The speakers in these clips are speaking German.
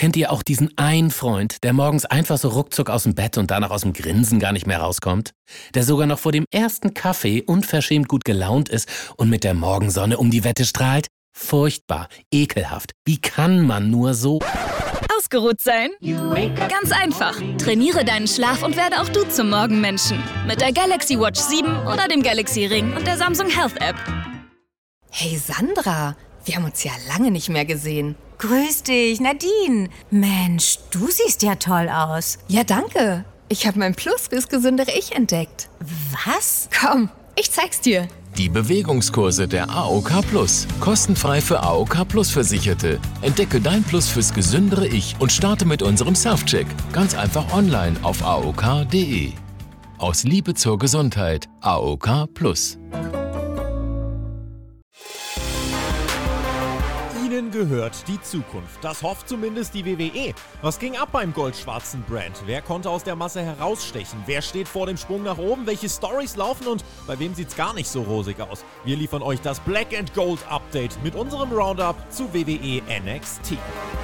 Kennt ihr auch diesen einen Freund, der morgens einfach so ruckzuck aus dem Bett und danach aus dem Grinsen gar nicht mehr rauskommt? Der sogar noch vor dem ersten Kaffee unverschämt gut gelaunt ist und mit der Morgensonne um die Wette strahlt? Furchtbar, ekelhaft. Wie kann man nur so... Ausgeruht sein? Ganz einfach. Trainiere deinen Schlaf und werde auch du zum Morgenmenschen. Mit der Galaxy Watch 7 oder dem Galaxy Ring und der Samsung Health App. Hey Sandra, wir haben uns ja lange nicht mehr gesehen. Grüß dich, Nadine. Mensch, du siehst ja toll aus. Ja, danke. Ich habe mein Plus fürs gesündere Ich entdeckt. Was? Komm, ich zeig's dir. Die Bewegungskurse der AOK Plus. Kostenfrei für AOK Plus Versicherte. Entdecke dein Plus fürs gesündere Ich und starte mit unserem Self-Check. Ganz einfach online auf aok.de. Aus Liebe zur Gesundheit. AOK Plus. Ihnen gehört die Zukunft. Das hofft zumindest die WWE. Was ging ab beim goldschwarzen Brand? Wer konnte aus der Masse herausstechen? Wer steht vor dem Sprung nach oben? Welche Storys laufen und bei wem sieht's gar nicht so rosig aus? Wir liefern euch das Black and Gold Update mit unserem Roundup zu WWE NXT.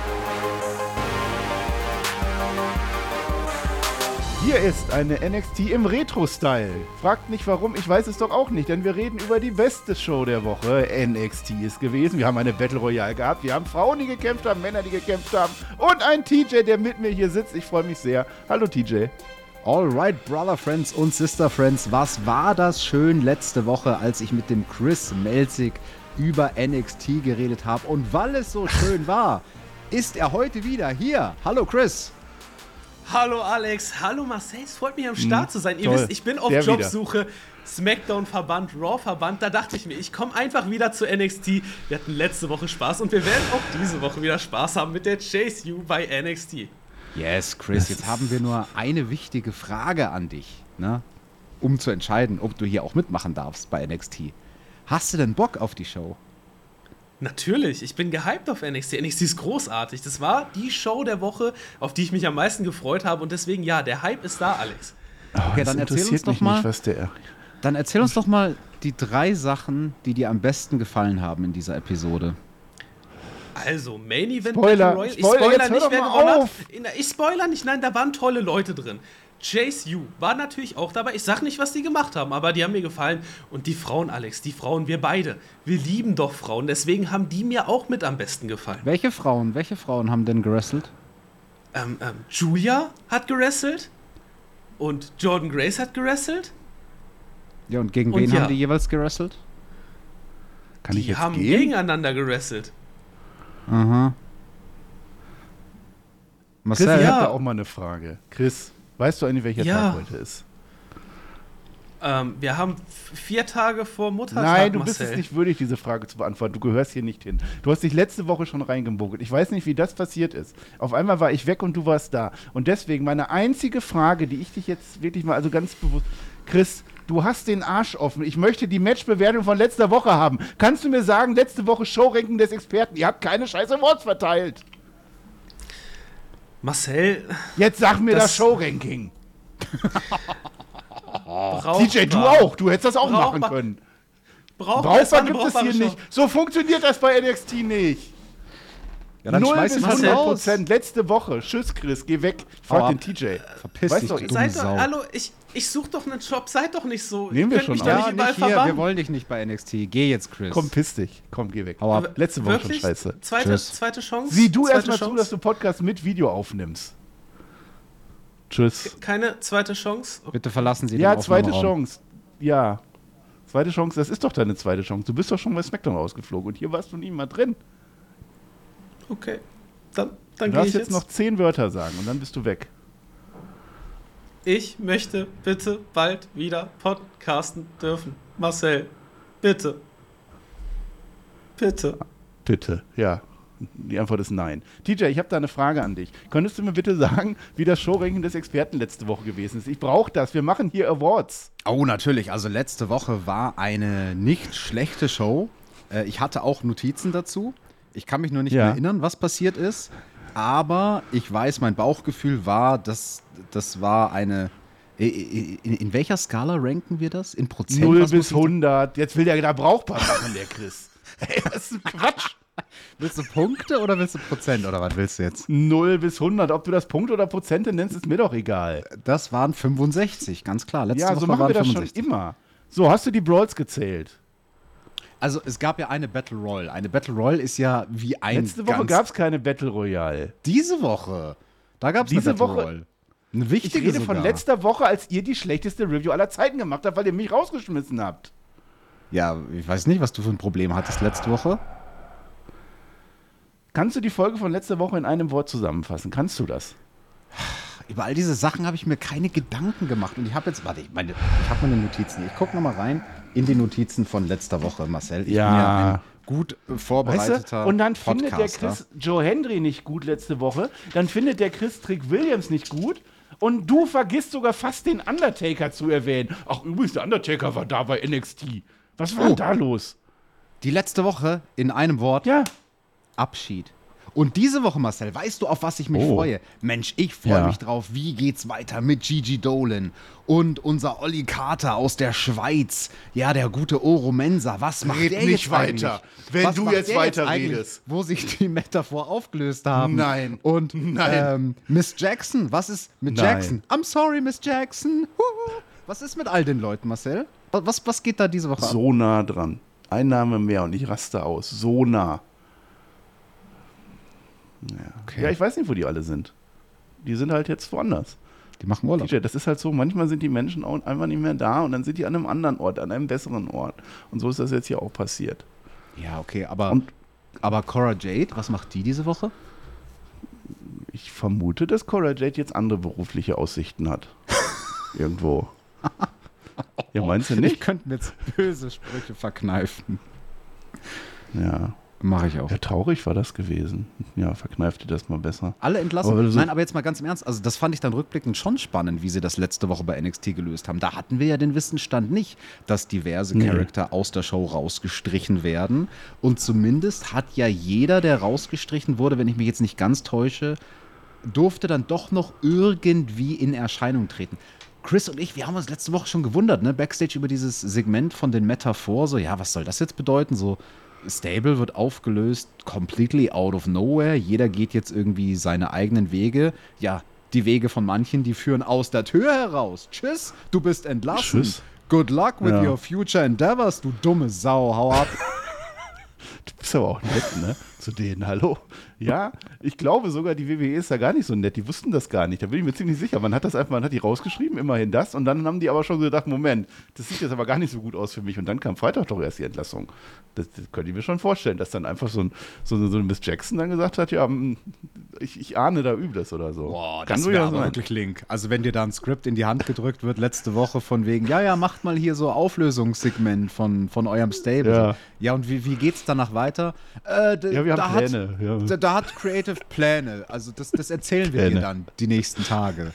Hier ist eine NXT im Retro-Style. Fragt nicht warum, ich weiß es doch auch nicht, denn wir reden über die beste Show der Woche. NXT ist gewesen. Wir haben eine Battle Royale gehabt. Wir haben Frauen, die gekämpft haben, Männer, die gekämpft haben und einen TJ, der mit mir hier sitzt. Ich freue mich sehr. Hallo TJ. Alright, Brother Friends und Sister Friends, was war das schön letzte Woche, als ich mit dem Chris Melzig über NXT geredet habe. Und weil es so schön war, ist er heute wieder hier. Hallo Chris. Hallo Alex, hallo Marcel, es freut mich am Start zu sein. Ihr toll. wisst, ich bin auf Jobsuche, Smackdown-Verband, Raw-Verband, da dachte ich mir, ich komme einfach wieder zu NXT. Wir hatten letzte Woche Spaß und wir werden auch diese Woche wieder Spaß haben mit der Chase U bei NXT. Yes, Chris, jetzt haben wir nur eine wichtige Frage an dich, ne? Um zu entscheiden, ob du hier auch mitmachen darfst bei NXT. Hast du denn Bock auf die Show? Natürlich, ich bin gehypt auf NXT. NXT ist großartig. Das war die Show der Woche, auf die ich mich am meisten gefreut habe. Und deswegen, ja, der Hype ist da, Alex. Okay, dann erzähl uns doch mal, dann erzähl uns doch mal die 3 Sachen, die dir am besten gefallen haben in dieser Episode. Also, Main Event Spoiler, Battle Royale. Ich Spoiler, spoiler jetzt nicht, hör wer doch mal gewonnen auf. hat. Ich spoiler nicht, nein, da waren tolle Leute drin. Chase U war natürlich auch dabei. Ich sag nicht, was die gemacht haben, aber die haben mir gefallen. Und die Frauen, Alex, die Frauen, wir beide, wir lieben doch Frauen. Deswegen haben die mir auch mit am besten gefallen. Welche Frauen haben denn gewrestelt? Julia hat gewrestelt und Jordan Grace hat gewrestelt. Ja, und gegen wen haben die jeweils gewrestelt? Kann ich Die jetzt haben gehen? gegeneinander gewrestelt. Aha. Chris, Marcel, ich habe da auch mal eine Frage. Chris, weißt du eigentlich, welcher Ja. Tag heute ist? Wir haben 4 Tage vor Muttertag, Nein, du bist Marcel. es nicht würdig, diese Frage zu beantworten. Du gehörst hier nicht hin. Du hast dich letzte Woche schon reingemogelt. Ich weiß nicht, wie das passiert ist. Auf einmal war ich weg und du warst da. Und deswegen meine einzige Frage, die ich dich jetzt wirklich mal, also ganz bewusst, Chris, du hast den Arsch offen. Ich möchte die Matchbewertung von letzter Woche haben. Kannst du mir sagen, letzte Woche Showranking des Experten, ihr habt keine scheiß Awards verteilt. Marcel, Jetzt sag mir das Showranking. TJ, du auch. Du hättest das auch machen können. Brauchbar gibt es hier nicht. So funktioniert das bei NXT nicht. ja, dann 0 schmeiß bis ihn mal raus. 100% letzte Woche. Tschüss, Chris, geh weg. Frag den TJ. Verpiss Weißt dich, doch, du ich- dumme Seid doch, Sau. hallo, ich suche doch einen Job, seid doch nicht so. Nehmen wir Ihr könnt schon mich auf. doch Ja, nicht überall nicht hier, wir verbannen. wollen dich nicht bei NXT. Geh jetzt, Chris. Komm, piss dich. Komm, geh weg. Hau ab. Letzte Woche Wirklich? schon scheiße. Zweite Chance? Sieh du Zweite erstmal zu, Chance? dass du Podcast mit Video aufnimmst. Tschüss. Keine zweite Chance? Bitte verlassen Sie den Ja, zweite Aufnahmeraum. Chance. Ja. Zweite Chance, das ist doch deine zweite Chance. Du bist doch schon bei SmackDown rausgeflogen und hier warst du nie mal drin. Okay, dann Du gehe darfst ich jetzt noch 10 Wörter sagen und dann bist du weg. Ich möchte bitte bald wieder podcasten dürfen. Marcel, bitte. Bitte. Bitte, ja. Die Antwort ist nein. TJ, ich habe da eine Frage an dich. Könntest du mir bitte sagen, wie das Showranking des Experten letzte Woche gewesen ist? Ich brauche das. Wir machen hier Awards. Oh, natürlich. Also letzte Woche war eine nicht schlechte Show. Ich hatte auch Notizen dazu. Ich kann mich nur nicht mehr erinnern, was passiert ist. Aber ich weiß, mein Bauchgefühl war, das war eine... In welcher Skala ranken wir das? In Prozent? 0 Was bis muss ich 100. Jetzt will der da brauchbar machen, der Chris. Ey, das ist Quatsch. Willst du Punkte oder willst du Prozent oder was willst du jetzt? 0 bis 100. Ob du das Punkte oder Prozente nennst, ist mir doch egal. Das waren 65, ganz klar. Letzte Ja, Woche so machen waren wir das 65. schon immer. So, hast du die Brawls gezählt? Also es gab ja eine Battle Royale. Eine Battle Royale ist ja wie ein Letzte Woche gab es keine Battle Royale. Diese Woche. Da gab es eine Battle Royale. Eine Ich wichtige rede sogar. von letzter Woche, als ihr die schlechteste Review aller Zeiten gemacht habt, weil ihr mich rausgeschmissen habt. Ja, ich weiß nicht, was du für ein Problem hattest letzte Woche. Kannst du die Folge von letzter Woche in einem Wort zusammenfassen? Kannst du das? Über all diese Sachen habe ich mir keine Gedanken gemacht. Und ich habe jetzt, warte, ich habe meine Notizen. Ich gucke nochmal rein in die Notizen von letzter Woche, Marcel. Ich bin ja ein gut vorbereiteter Weißt du? Und dann findet der Podcaster. Chris Joe Hendry nicht gut letzte Woche. Dann findet der Chris Trick Williams nicht gut. Und du vergisst sogar fast den Undertaker zu erwähnen. Ach, übrigens, der Undertaker war da bei NXT. Was war denn da los? Die letzte Woche in einem Wort. Ja. Abschied. Und diese Woche, Marcel, weißt du, auf was ich mich freue? Mensch, ich freue mich drauf. Wie geht's weiter mit Gigi Dolan und unser Olli Carter aus der Schweiz? Ja, der gute Oro Mensa. Was macht Red der nicht jetzt weiter. eigentlich? Wenn Was du macht jetzt der weiter eigentlich, redest. Wo sich die Metaphor aufgelöst haben. Nein. Und Nein. Miss Jackson, was ist mit Nein. Jackson? I'm sorry, Miss Jackson. Huhu. Was ist mit all den Leuten, Marcel? Was geht da diese Woche ab? So nah dran. Ein Name mehr und ich raste aus. So nah. Ja. Okay. Ja, ich weiß nicht, wo die alle sind. Die sind halt jetzt woanders. Die machen Urlaub. DJ, das ist halt so, manchmal sind die Menschen auch einfach nicht mehr da und dann sind die an einem anderen Ort, an einem besseren Ort. Und so ist das jetzt hier auch passiert. Ja, okay, aber Cora Jade, was macht die diese Woche? Ich vermute, dass Cora Jade jetzt andere berufliche Aussichten hat. Irgendwo. Ja, meinst du Ich nicht? könnte mir jetzt böse Sprüche verkneifen. Ja. Mache ich auch. Ja, traurig war das gewesen. Ja, verkneif dir das mal besser. Alle entlassen? Aber so- Nein, aber jetzt mal ganz im Ernst. Also das fand ich dann rückblickend schon spannend, wie sie das letzte Woche bei NXT gelöst haben. Da hatten wir ja den Wissensstand nicht, dass diverse Charakter aus der Show rausgestrichen werden. Und zumindest hat ja jeder, der rausgestrichen wurde, wenn ich mich jetzt nicht ganz täusche, durfte dann doch noch irgendwie in Erscheinung treten. Chris und ich, wir haben uns letzte Woche schon gewundert, ne? Backstage über dieses Segment von den Metaphor, so, ja, was soll das jetzt bedeuten? So, Stable wird aufgelöst, completely out of nowhere. Jeder geht jetzt irgendwie seine eigenen Wege. Ja, die Wege von manchen, die führen aus der Tür heraus. Tschüss, du bist entlassen. Tschüss. Good luck with Ja. your future endeavors, du dumme Sau. Hau ab. Du bist aber auch nett, ne? Zu denen, hallo? Ja, ich glaube sogar, die WWE ist da gar nicht so nett. Die wussten das gar nicht. Da bin ich mir ziemlich sicher. Man hat die rausgeschrieben, immerhin das. Und dann haben die aber schon gedacht, Moment, das sieht jetzt aber gar nicht so gut aus für mich. Und dann kam Freitag doch erst die Entlassung. Das könnt ihr mir schon vorstellen, dass dann einfach so eine Miss Jackson dann gesagt hat, ja, ich ahne da Übles oder so. Boah, Kann das wäre durchaus aber sein. wirklich Link. Also wenn dir da ein Skript in die Hand gedrückt wird letzte Woche von wegen, ja, macht mal hier so Auflösungssegment von eurem Stable. Ja. Ja, und wie geht's danach weiter? Ja, wir haben Pläne. Ja. Da hat Creative Pläne. Also das erzählen wir dir Pläne. dann die nächsten Tage.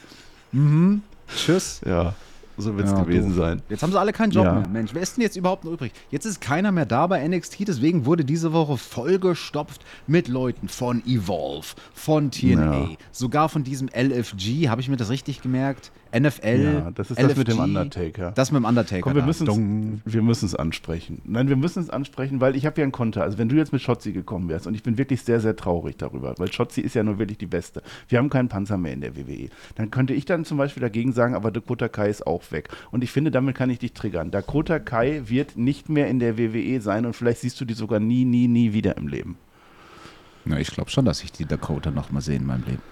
Tschüss. Ja, so wird es Ja, gewesen doof. sein. Jetzt haben sie alle keinen Job Ja. mehr. Mensch, wer ist denn jetzt überhaupt noch übrig? Jetzt ist keiner mehr da bei NXT, deswegen wurde diese Woche vollgestopft mit Leuten von Evolve, von TNA, Ja. sogar von diesem LFG, habe ich mir das richtig gemerkt? NFL, Ja, das ist LFG, das mit dem Undertaker. Das mit dem Undertaker. Komm, wir da. müssen es ansprechen. Nein, wir müssen es ansprechen, weil ich habe ja einen Konter. Also wenn du jetzt mit Shotzi gekommen wärst, und ich bin wirklich sehr, sehr traurig darüber, weil Shotzi ist ja nur wirklich die Beste. Wir haben keinen Panzer mehr in der WWE. Dann könnte ich dann zum Beispiel dagegen sagen, aber Dakota Kai ist auch weg. Und ich finde, damit kann ich dich triggern. Dakota Kai wird nicht mehr in der WWE sein und vielleicht siehst du die sogar nie, nie, nie wieder im Leben. Ja, ich glaube schon, dass ich die Dakota noch mal sehe in meinem Leben.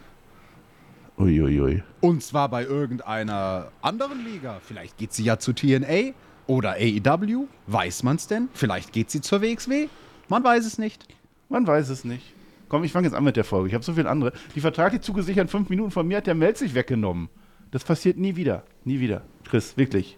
Uiuiui. Und zwar bei irgendeiner anderen Liga. Vielleicht geht sie ja zu TNA oder AEW. Weiß man's denn? Vielleicht geht sie zur WXW. Man weiß es nicht. Man weiß es nicht. Komm, ich fange jetzt an mit der Folge. Ich habe so viel andere. Die vertraglich zugesicherten 5 Minuten von mir hat der Mel sich weggenommen. Das passiert nie wieder. Nie wieder. Chris, wirklich.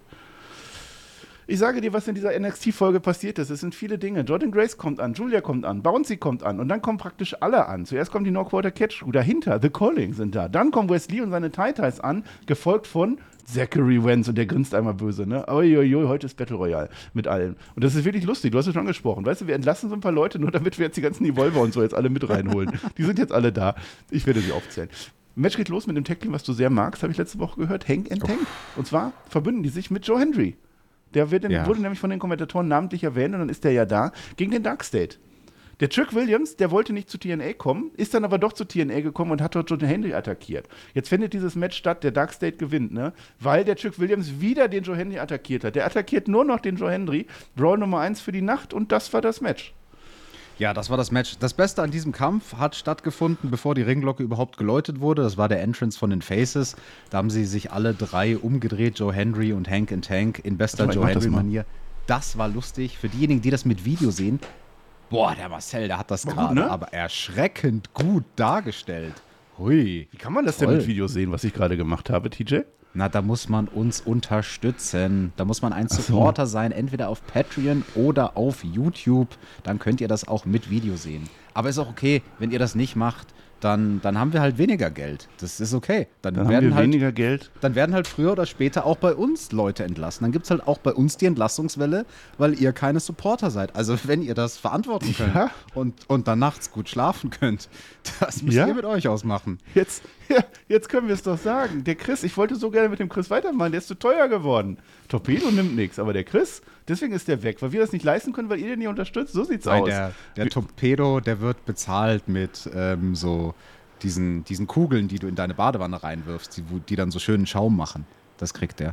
Ich sage dir, was in dieser NXT-Folge passiert ist. Es sind viele Dinge. Jordan Grace kommt an, Julia kommt an, Bouncy kommt an und dann kommen praktisch alle an. Zuerst kommt die No Quarter Catch Crew, dahinter The Calling sind da. Dann kommt Wesley und seine Tai-Tais an, gefolgt von Zachary Wentz und der grinst einmal böse, ne? Uiuiui, heute ist Battle Royale mit allen. Und das ist wirklich lustig, du hast es schon angesprochen. Weißt du, wir entlassen so ein paar Leute, nur damit wir jetzt die ganzen Evolver und so jetzt alle mit reinholen. Die sind jetzt alle da. Ich werde sie aufzählen. Match geht los mit dem Tag-Team, was du sehr magst, habe ich letzte Woche gehört. Hank and Tank. Und zwar verbünden die sich mit Joe Hendry. Der wurde nämlich von den Kommentatoren namentlich erwähnt und dann ist der ja da gegen den Dark State. Der Trick Williams, der wollte nicht zu TNA kommen, ist dann aber doch zu TNA gekommen und hat dort Joe Hendry attackiert. Jetzt findet dieses Match statt, der Dark State gewinnt, ne? Weil der Trick Williams wieder den Joe Hendry attackiert hat. Der attackiert nur noch den Joe Hendry, Brawl Nummer 1 für die Nacht und das war das Match. Ja, das war das Match. Das Beste an diesem Kampf hat stattgefunden, bevor die Ringglocke überhaupt geläutet wurde. Das war der Entrance von den Faces. Da haben sie sich alle drei umgedreht, Joe Hendry und Hank and Tank, in bester Joe Hendry-Manier. Das war lustig. Für diejenigen, die das mit Video sehen, boah, der Marcel, der hat das gerade ne? aber erschreckend gut dargestellt. Hui. Wie kann man das denn mit Video sehen, was ich gerade gemacht habe, TJ? Na, da muss man uns unterstützen. Da muss man ein Supporter sein, entweder auf Patreon oder auf YouTube. Dann könnt ihr das auch mit Video sehen. Aber ist auch okay, wenn ihr das nicht macht, dann haben wir halt weniger Geld. Das ist okay. Dann haben werden wir halt, weniger Geld. Dann werden halt früher oder später auch bei uns Leute entlassen. Dann gibt es halt auch bei uns die Entlassungswelle, weil ihr keine Supporter seid. Also wenn ihr das verantworten könnt und dann nachts gut schlafen könnt, das müsst ihr mit euch ausmachen. Jetzt können wir es doch sagen. Der Chris, ich wollte so gerne mit dem Chris weitermachen, der ist zu teuer geworden. Torpedo nimmt nichts, aber der Chris, deswegen ist der weg, weil wir das nicht leisten können, weil ihr den nicht unterstützt. So sieht's aus. Der Torpedo, der wird bezahlt mit so diesen Kugeln, die du in deine Badewanne reinwirfst, die dann so schönen Schaum machen. Das kriegt der.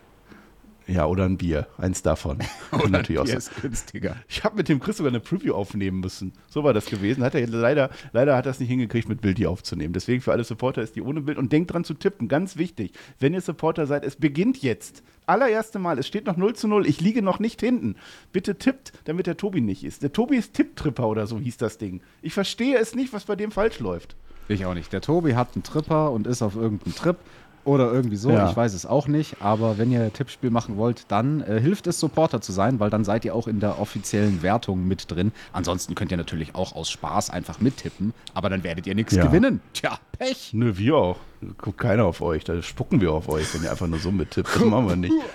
Ja, oder ein Bier. Eins davon. Oder natürlich ein Bier auch ist günstiger. Ich habe mit dem Chris sogar eine Preview aufnehmen müssen. So war das gewesen. Leider hat er es nicht hingekriegt, mit Bild die aufzunehmen. Deswegen für alle Supporter ist die ohne Bild. Und denkt dran zu tippen. Ganz wichtig. Wenn ihr Supporter seid, es beginnt jetzt. Allererste Mal. Es steht noch 0:0. Ich liege noch nicht hinten. Bitte tippt, damit der Tobi nicht ist. Der Tobi ist Tipptripper oder so hieß das Ding. Ich verstehe es nicht, was bei dem falsch läuft. Ich auch nicht. Der Tobi hat einen Tripper und ist auf irgendeinem Trip. Oder irgendwie so, ich weiß es auch nicht. Aber wenn ihr ein Tippspiel machen wollt, dann hilft es, Supporter zu sein, weil dann seid ihr auch in der offiziellen Wertung mit drin. Ansonsten könnt ihr natürlich auch aus Spaß einfach mittippen, aber dann werdet ihr nichts gewinnen. Tja, Pech. Nö, wir auch. Guckt keiner auf euch, da spucken wir auf euch, wenn ihr einfach nur so mittippt. Das machen wir nicht.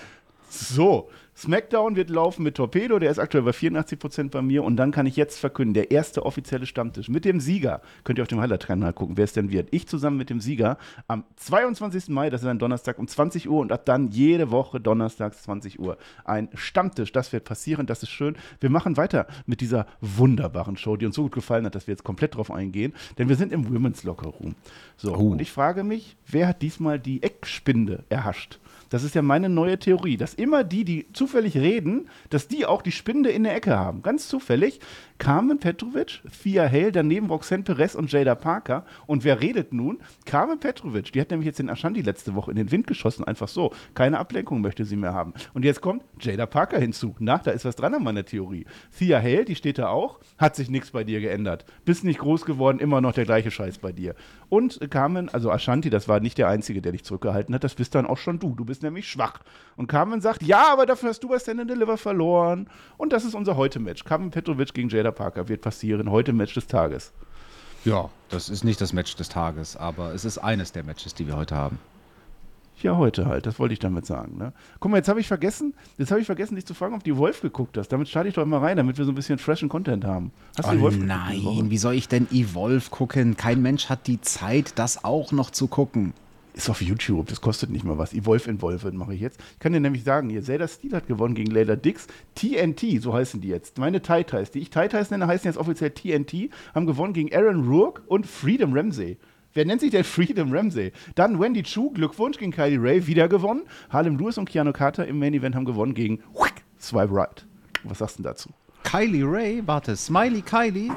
So, SmackDown wird laufen mit Torpedo, der ist aktuell bei 84% bei mir und dann kann ich jetzt verkünden, der erste offizielle Stammtisch mit dem Sieger, könnt ihr auf dem Highlight-Kanal gucken, wer es denn wird. Ich zusammen mit dem Sieger am 22. Mai, das ist ein Donnerstag um 20 Uhr und ab dann jede Woche donnerstags 20 Uhr ein Stammtisch, das wird passieren, das ist schön. Wir machen weiter mit dieser wunderbaren Show, die uns so gut gefallen hat, dass wir jetzt komplett drauf eingehen, denn wir sind im Women's Locker Room. So, und ich frage mich, wer hat diesmal die Eckspinde erhascht? Das ist ja meine neue Theorie, dass immer die zufällig reden, dass die auch die Spinde in der Ecke haben. Ganz zufällig. Carmen Petrovic, Thea Hale, daneben Roxanne Perez und Jada Parker. Und wer redet nun? Carmen Petrovic. Die hat nämlich jetzt den Ashanti letzte Woche in den Wind geschossen. Einfach so. Keine Ablenkung möchte sie mehr haben. Und jetzt kommt Jada Parker hinzu. Na, da ist was dran an meiner Theorie. Thea Hale, die steht da auch. Hat sich nichts bei dir geändert. Bist nicht groß geworden, immer noch der gleiche Scheiß bei dir. Und Carmen, also Ashanti, das war nicht der Einzige, der dich zurückgehalten hat. Das bist dann auch schon du. Du bist nämlich schwach. Und Carmen sagt, ja, aber dafür hast du bei Stand and Deliver verloren. Und das ist unser Heute-Match. Carmen Petrovic gegen Jada Parker wird passieren. Heute-Match des Tages. Ja, das ist nicht das Match des Tages, aber es ist eines der Matches, die wir heute haben. Ja, heute halt, das wollte ich damit sagen. Ne? Guck mal, jetzt habe ich vergessen, dich zu fragen, ob du die Wolf geguckt hast. Damit starte ich doch immer rein, damit wir so ein bisschen freshen Content haben. Hast du die Wolf geguckt? Nein, wie soll ich denn Evolve gucken? Kein Mensch hat die Zeit, das auch noch zu gucken. Ist auf YouTube, das kostet nicht mal was. Evolve Involved mache ich jetzt. Ich kann dir nämlich sagen, hier, Zelda Steel hat gewonnen gegen Layla Dix. TNT, so heißen die jetzt. Meine Tai-Tais, die ich Tai-Tais nenne, heißen jetzt offiziell TNT, haben gewonnen gegen Aaron Rourke und Freedom Ramsey. Wer nennt sich denn Freedom Ramsey? Dann Wendy Chu, Glückwunsch gegen Kylie Ray, wieder gewonnen. Harlem Lewis und Keanu Carter im Main Event haben gewonnen gegen Swipe Right. Was sagst du denn dazu? Kylie Ray, warte, Smiley Kylie?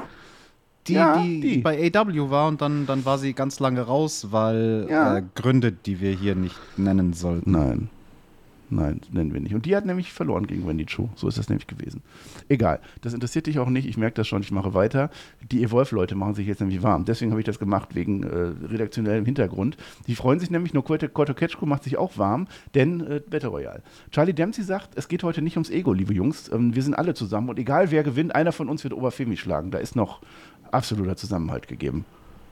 Die bei AW war und dann war sie ganz lange raus, weil Gründe, die wir hier nicht nennen sollten. Nein, nennen wir nicht. Und die hat nämlich verloren gegen Wendy Chu. So ist das nämlich gewesen. Egal, das interessiert dich auch nicht. Ich merke das schon, ich mache weiter. Die Evolve-Leute machen sich jetzt nämlich warm. Deswegen habe ich das gemacht, wegen redaktionellem Hintergrund. Die freuen sich nämlich, nur Koto Ketschko macht sich auch warm, denn Battle Royale. Charlie Dempsey sagt, es geht heute nicht ums Ego, liebe Jungs. Wir sind alle zusammen und egal wer gewinnt, einer von uns wird Oberfemi schlagen. Da ist noch absoluter Zusammenhalt gegeben.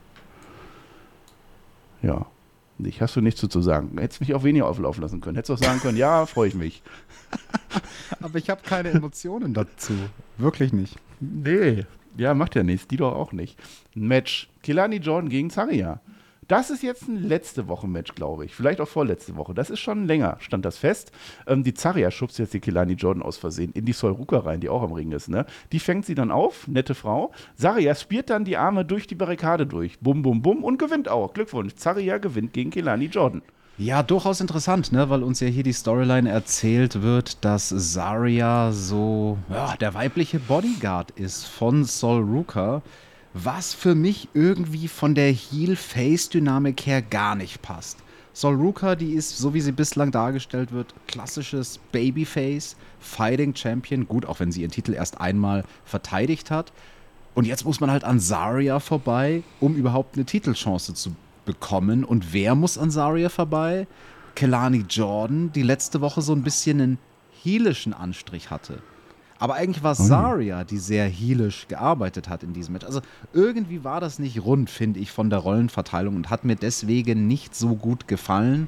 Ja. Hast du nichts zu sagen. Hättest mich auch weniger auflaufen lassen können. Hättest auch sagen können, ja, freue ich mich. Aber ich habe keine Emotionen dazu. Wirklich nicht. Nee. Ja, macht ja nichts. Die doch auch nicht. Ein Match. Kelani Jordan gegen Zarya. Das ist jetzt ein letzte Woche-Match, glaube ich. Vielleicht auch vorletzte Woche. Das ist schon länger, stand das fest. Die Zarya schubst jetzt die Kelani Jordan aus Versehen in die Sol Ruka rein, die auch am Ring ist. Ne? Die fängt sie dann auf, nette Frau. Zarya spielt dann die Arme durch die Barrikade durch. Bum, bum, bum und gewinnt auch. Glückwunsch. Zarya gewinnt gegen Kelani Jordan. Ja, durchaus interessant, ne? Weil uns ja hier die Storyline erzählt wird, dass Zarya so der weibliche Bodyguard ist von Sol Ruka. Was für mich irgendwie von der Heel-Face-Dynamik her gar nicht passt. Sol Ruka, die ist, so wie sie bislang dargestellt wird, klassisches Babyface, Fighting Champion. Gut, auch wenn sie ihren Titel erst einmal verteidigt hat. Und jetzt muss man halt an Zarya vorbei, um überhaupt eine Titelchance zu bekommen. Und wer muss an Zarya vorbei? Kelani Jordan, die letzte Woche so ein bisschen einen heelischen Anstrich hatte. Aber eigentlich war es Zarya, die sehr heelisch gearbeitet hat in diesem Match. Also irgendwie war das nicht rund, finde ich, von der Rollenverteilung und hat mir deswegen nicht so gut gefallen.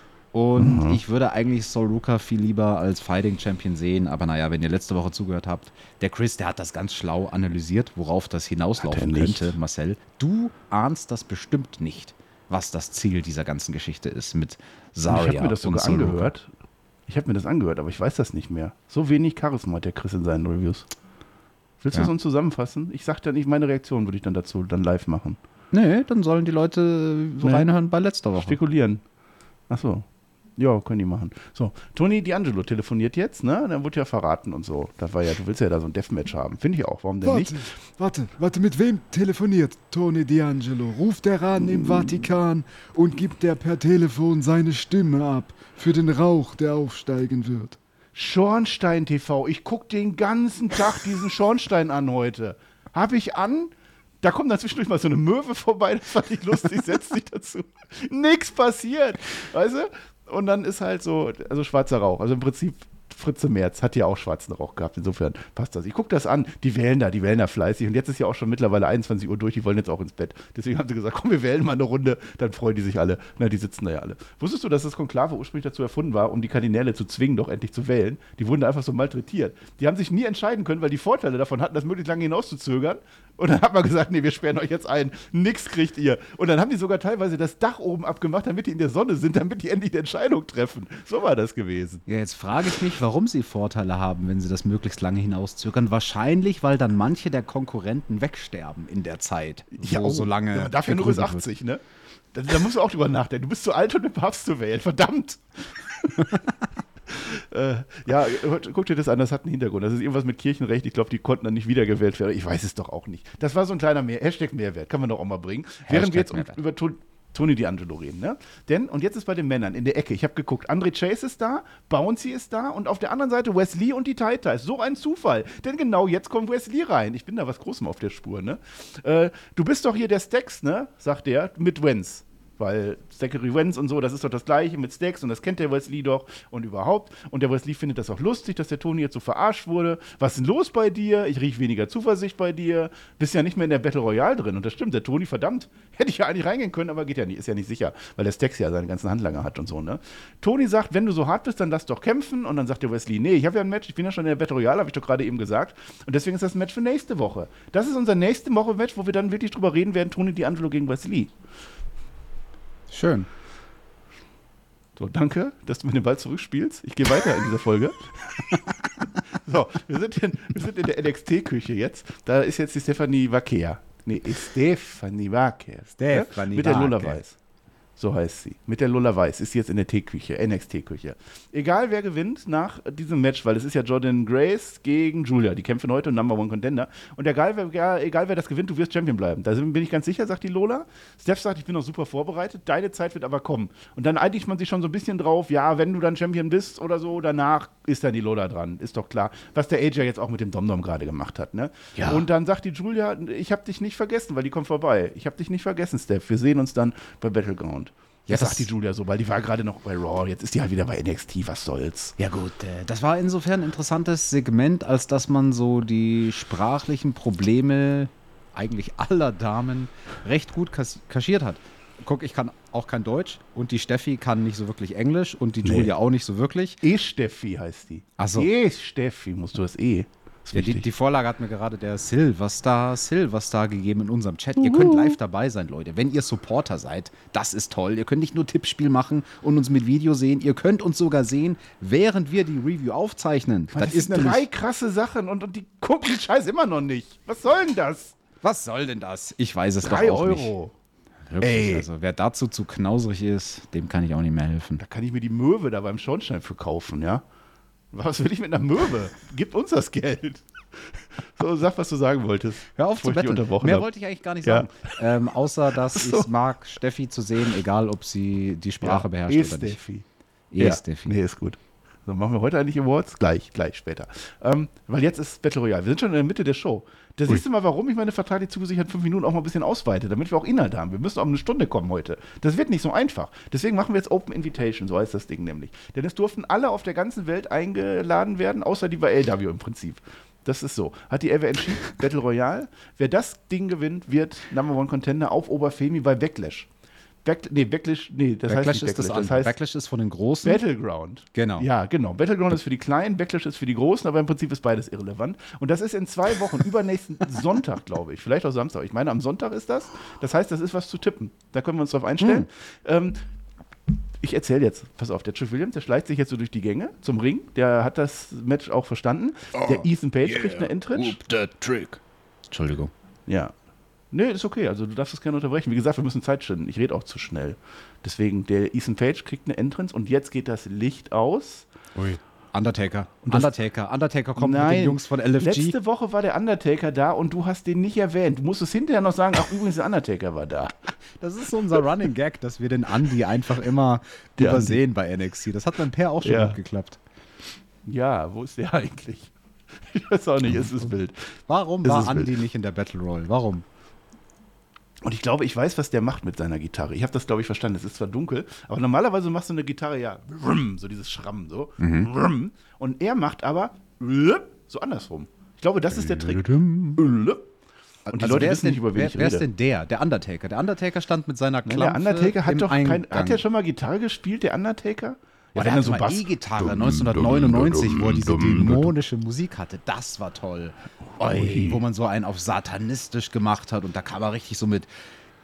Und ich würde eigentlich Sol Ruka viel lieber als Fighting Champion sehen. Aber naja, wenn ihr letzte Woche zugehört habt, der Chris, der hat das ganz schlau analysiert, worauf das hinauslaufen könnte, Marcel. Du ahnst das bestimmt nicht, was das Ziel dieser ganzen Geschichte ist mit Zarya. Ich habe mir das sogar angehört. Ich habe mir das angehört, aber ich weiß das nicht mehr. So wenig Charisma hat der Chris in seinen Reviews. Willst du das uns zusammenfassen? Ich sag dann nicht, meine Reaktion würde ich dann dazu dann live machen. Nee, dann sollen die Leute reinhören bei letzter Woche. Spekulieren. Ach so. Ja, können die machen. So, Tony D'Angelo telefoniert jetzt, ne? Dann wurde ja verraten und so. Das war ja, du willst ja da so ein Deathmatch haben. Finde ich auch. Warum denn nicht? Warte, mit wem telefoniert Tony D'Angelo? Ruft er an im Vatikan und gibt er per Telefon seine Stimme ab für den Rauch, der aufsteigen wird? Schornstein TV. Ich gucke den ganzen Tag diesen Schornstein an heute. Habe ich an? Da kommt dann zwischendurch mal so eine Möwe vorbei. Das fand ich lustig. Setzt sich dazu. Nix passiert. Weißt du? Und dann ist halt so, also schwarzer Rauch. Also im Prinzip Fritze Merz hat ja auch schwarzen Rauch gehabt. Insofern passt das. Ich gucke das an. Die wählen da fleißig. Und jetzt ist ja auch schon mittlerweile 21 Uhr durch. Die wollen jetzt auch ins Bett. Deswegen haben sie gesagt, komm, wir wählen mal eine Runde. Dann freuen die sich alle. Na, die sitzen da ja alle. Wusstest du, dass das Konklave ursprünglich dazu erfunden war, um die Kardinäle zu zwingen, doch endlich zu wählen? Die wurden da einfach so malträtiert. Die haben sich nie entscheiden können, weil die Vorteile davon hatten, das möglichst lange hinauszuzögern. Und dann hat man gesagt, nee, wir sperren euch jetzt ein. Nix kriegt ihr. Und dann haben die sogar teilweise das Dach oben abgemacht, damit die in der Sonne sind, damit die endlich eine Entscheidung treffen. So war das gewesen. Ja, jetzt frage ich mich, warum sie Vorteile haben, wenn sie das möglichst lange hinauszögern. Wahrscheinlich, weil dann manche der Konkurrenten wegsterben in der Zeit. So lange. Ja, dafür nur bis 80, ne? Da musst du auch drüber nachdenken. Du bist zu alt, um den Papst zu wählen. Verdammt! Ja, guck dir das an, das hat einen Hintergrund. Das ist irgendwas mit Kirchenrecht. Ich glaube, die konnten dann nicht wiedergewählt werden. Ich weiß es doch auch nicht. Das war so ein kleiner Hashtag Mehrwert. Kann man doch auch mal bringen. Während wir jetzt über Tony D'Angelo reden, ne? Denn, und jetzt ist bei den Männern in der Ecke, ich habe geguckt, Andre Chase ist da, Bouncy ist da und auf der anderen Seite Wesley und die Titans. So ein Zufall. Denn genau jetzt kommt Wesley rein. Ich bin da was Großem auf der Spur, ne? Du bist doch hier der Stax, ne? Sagt der, mit Wentz. Weil Zachary Wentz und so, das ist doch das Gleiche mit Stax und das kennt der Wesley doch und überhaupt. Und der Wesley findet das auch lustig, dass der Tony jetzt so verarscht wurde. Was ist denn los bei dir? Ich rieche weniger Zuversicht bei dir. Bist ja nicht mehr in der Battle Royale drin. Und das stimmt, der Tony, verdammt, hätte ich ja eigentlich reingehen können, aber geht ja nicht, ist ja nicht sicher, weil der Stax ja seine ganzen Handlanger hat und so, ne? Tony sagt, wenn du so hart bist, dann lass doch kämpfen. Und dann sagt der Wesley, nee, ich habe ja ein Match, ich bin ja schon in der Battle Royale, habe ich doch gerade eben gesagt. Und deswegen ist das ein Match für nächste Woche. Das ist unser nächste Woche-Match, wo wir dann wirklich drüber reden werden, Tony D'Angelo gegen Wesley. Schön. So, danke, dass du mir den Ball zurückspielst. Ich gehe weiter in dieser Folge. So, wir sind in der NXT-Küche jetzt. Da ist jetzt die Stephanie Vaquer. Nee, Stephanie Vaquer. Mit der Lola Weiß. So heißt sie. Mit der Lola Weiß ist sie jetzt in der T-Küche, NXT-Küche. Egal, wer gewinnt nach diesem Match, weil es ist ja Jordan Grace gegen Julia. Die kämpfen heute Number One Contender. Und egal wer das gewinnt, du wirst Champion bleiben. Da bin ich ganz sicher, sagt die Lola. Steph sagt, ich bin noch super vorbereitet. Deine Zeit wird aber kommen. Und dann einigt man sich schon so ein bisschen drauf, ja, wenn du dann Champion bist oder so, danach ist dann die Lola dran. Ist doch klar. Was der AJ jetzt auch mit dem Dom-Dom gerade gemacht hat, ne? Ja. Und dann sagt die Julia, ich habe dich nicht vergessen, weil die kommt vorbei. Ich habe dich nicht vergessen, Steph. Wir sehen uns dann bei Battleground. Ja, sagt die Julia so, weil die war gerade noch bei Raw, jetzt ist die halt wieder bei NXT, was soll's. Ja gut, das war insofern ein interessantes Segment, als dass man so die sprachlichen Probleme eigentlich aller Damen recht gut kaschiert hat. Guck, ich kann auch kein Deutsch und die Steffi kann nicht so wirklich Englisch und die Julia auch nicht so wirklich. Steffi heißt die. Ach so. Steffi, musst du das Ja, die Vorlage hat mir gerade der Silverstar gegeben in unserem Chat. Ihr könnt live dabei sein, Leute. Wenn ihr Supporter seid, das ist toll. Ihr könnt nicht nur Tippspiel machen und uns mit Video sehen. Ihr könnt uns sogar sehen, während wir die Review aufzeichnen. Das ist 3 krasse Sachen und die gucken den Scheiß immer noch nicht. Was soll denn das? Was soll denn das? Ich weiß es doch auch 3 Euro. nicht. Wirklich, also wer dazu zu knausrig ist, dem kann ich auch nicht mehr helfen. Da kann ich mir die Möwe da beim Schornstein für kaufen, ja? Was will ich mit einer Möwe? Gib uns das Geld. So, sag, was du sagen wolltest. Hör auf zu betteln. Mehr wollte ich eigentlich gar nicht sagen. Außer, dass ich es mag, Steffi zu sehen, egal ob sie die Sprache beherrscht oder nicht. Steffi. Steffi. Nee, ist gut. So, machen wir heute eigentlich Awards? Gleich später. Weil jetzt ist Battle Royale. Wir sind schon in der Mitte der Show. Da siehst du mal, warum ich meine vertraglich zugesicherten 5 Minuten auch mal ein bisschen ausweite, damit wir auch Inhalt haben. Wir müssen auch eine Stunde kommen heute. Das wird nicht so einfach. Deswegen machen wir jetzt Open Invitation, so heißt das Ding nämlich. Denn es durften alle auf der ganzen Welt eingeladen werden, außer die bei LW im Prinzip. Das ist so. Hat die LW entschieden, Battle Royale. Wer das Ding gewinnt, wird Number One Contender auf Oberfemi bei Backlash. Backlash heißt nicht Backlash. Das heißt Backlash ist von den Großen. Battleground. Genau. Ja, genau. Battleground ist für die Kleinen, Backlash ist für die Großen, aber im Prinzip ist beides irrelevant. Und das ist in 2 Wochen, übernächsten Sonntag, glaube ich. Vielleicht auch Samstag. Ich meine, am Sonntag ist das. Das heißt, das ist was zu tippen. Da können wir uns drauf einstellen. Ich erzähle jetzt, pass auf, der Trick Williams, der schleicht sich jetzt so durch die Gänge zum Ring. Der hat das Match auch verstanden. Der Ethan Page kriegt eine Entrance. Entschuldigung. Ja. Nee, ist okay. Also du darfst es gerne unterbrechen. Wie gesagt, wir müssen Zeit schinden. Ich rede auch zu schnell. Deswegen, der Ethan Page kriegt eine Entrance und jetzt geht das Licht aus. Ui. Undertaker kommt mit den Jungs von LFG. Letzte Woche war der Undertaker da und du hast den nicht erwähnt. Du musstest hinterher noch sagen, ach übrigens, der Undertaker war da. Das ist so unser Running Gag, dass wir den Andy einfach immer übersehen bei NXT. Das hat beim Per auch schon gut geklappt. Ja, wo ist der eigentlich? Ich weiß auch nicht, es ist wild. Warum war Andy nicht in der Battle Royale? Warum? Und ich glaube, ich weiß, was der macht mit seiner Gitarre. Ich habe das, glaube ich, verstanden. Es ist zwar dunkel, aber normalerweise machst du eine Gitarre ja so dieses Schrammen so. Und er macht aber so andersrum. Ich glaube, das ist der Trick. Und die Leute wissen nicht, über wen ich rede. Wer ist denn der? Der Undertaker. Der Undertaker stand mit seiner Klampfe Der Undertaker hat doch Eingang. hat der schon mal Gitarre gespielt, der Undertaker? Ja, der hatte mal E-Gitarre 1999, wo er diese dämonische Musik hatte. Das war toll. Wo man so einen auf satanistisch gemacht hat. Und da kam er richtig so mit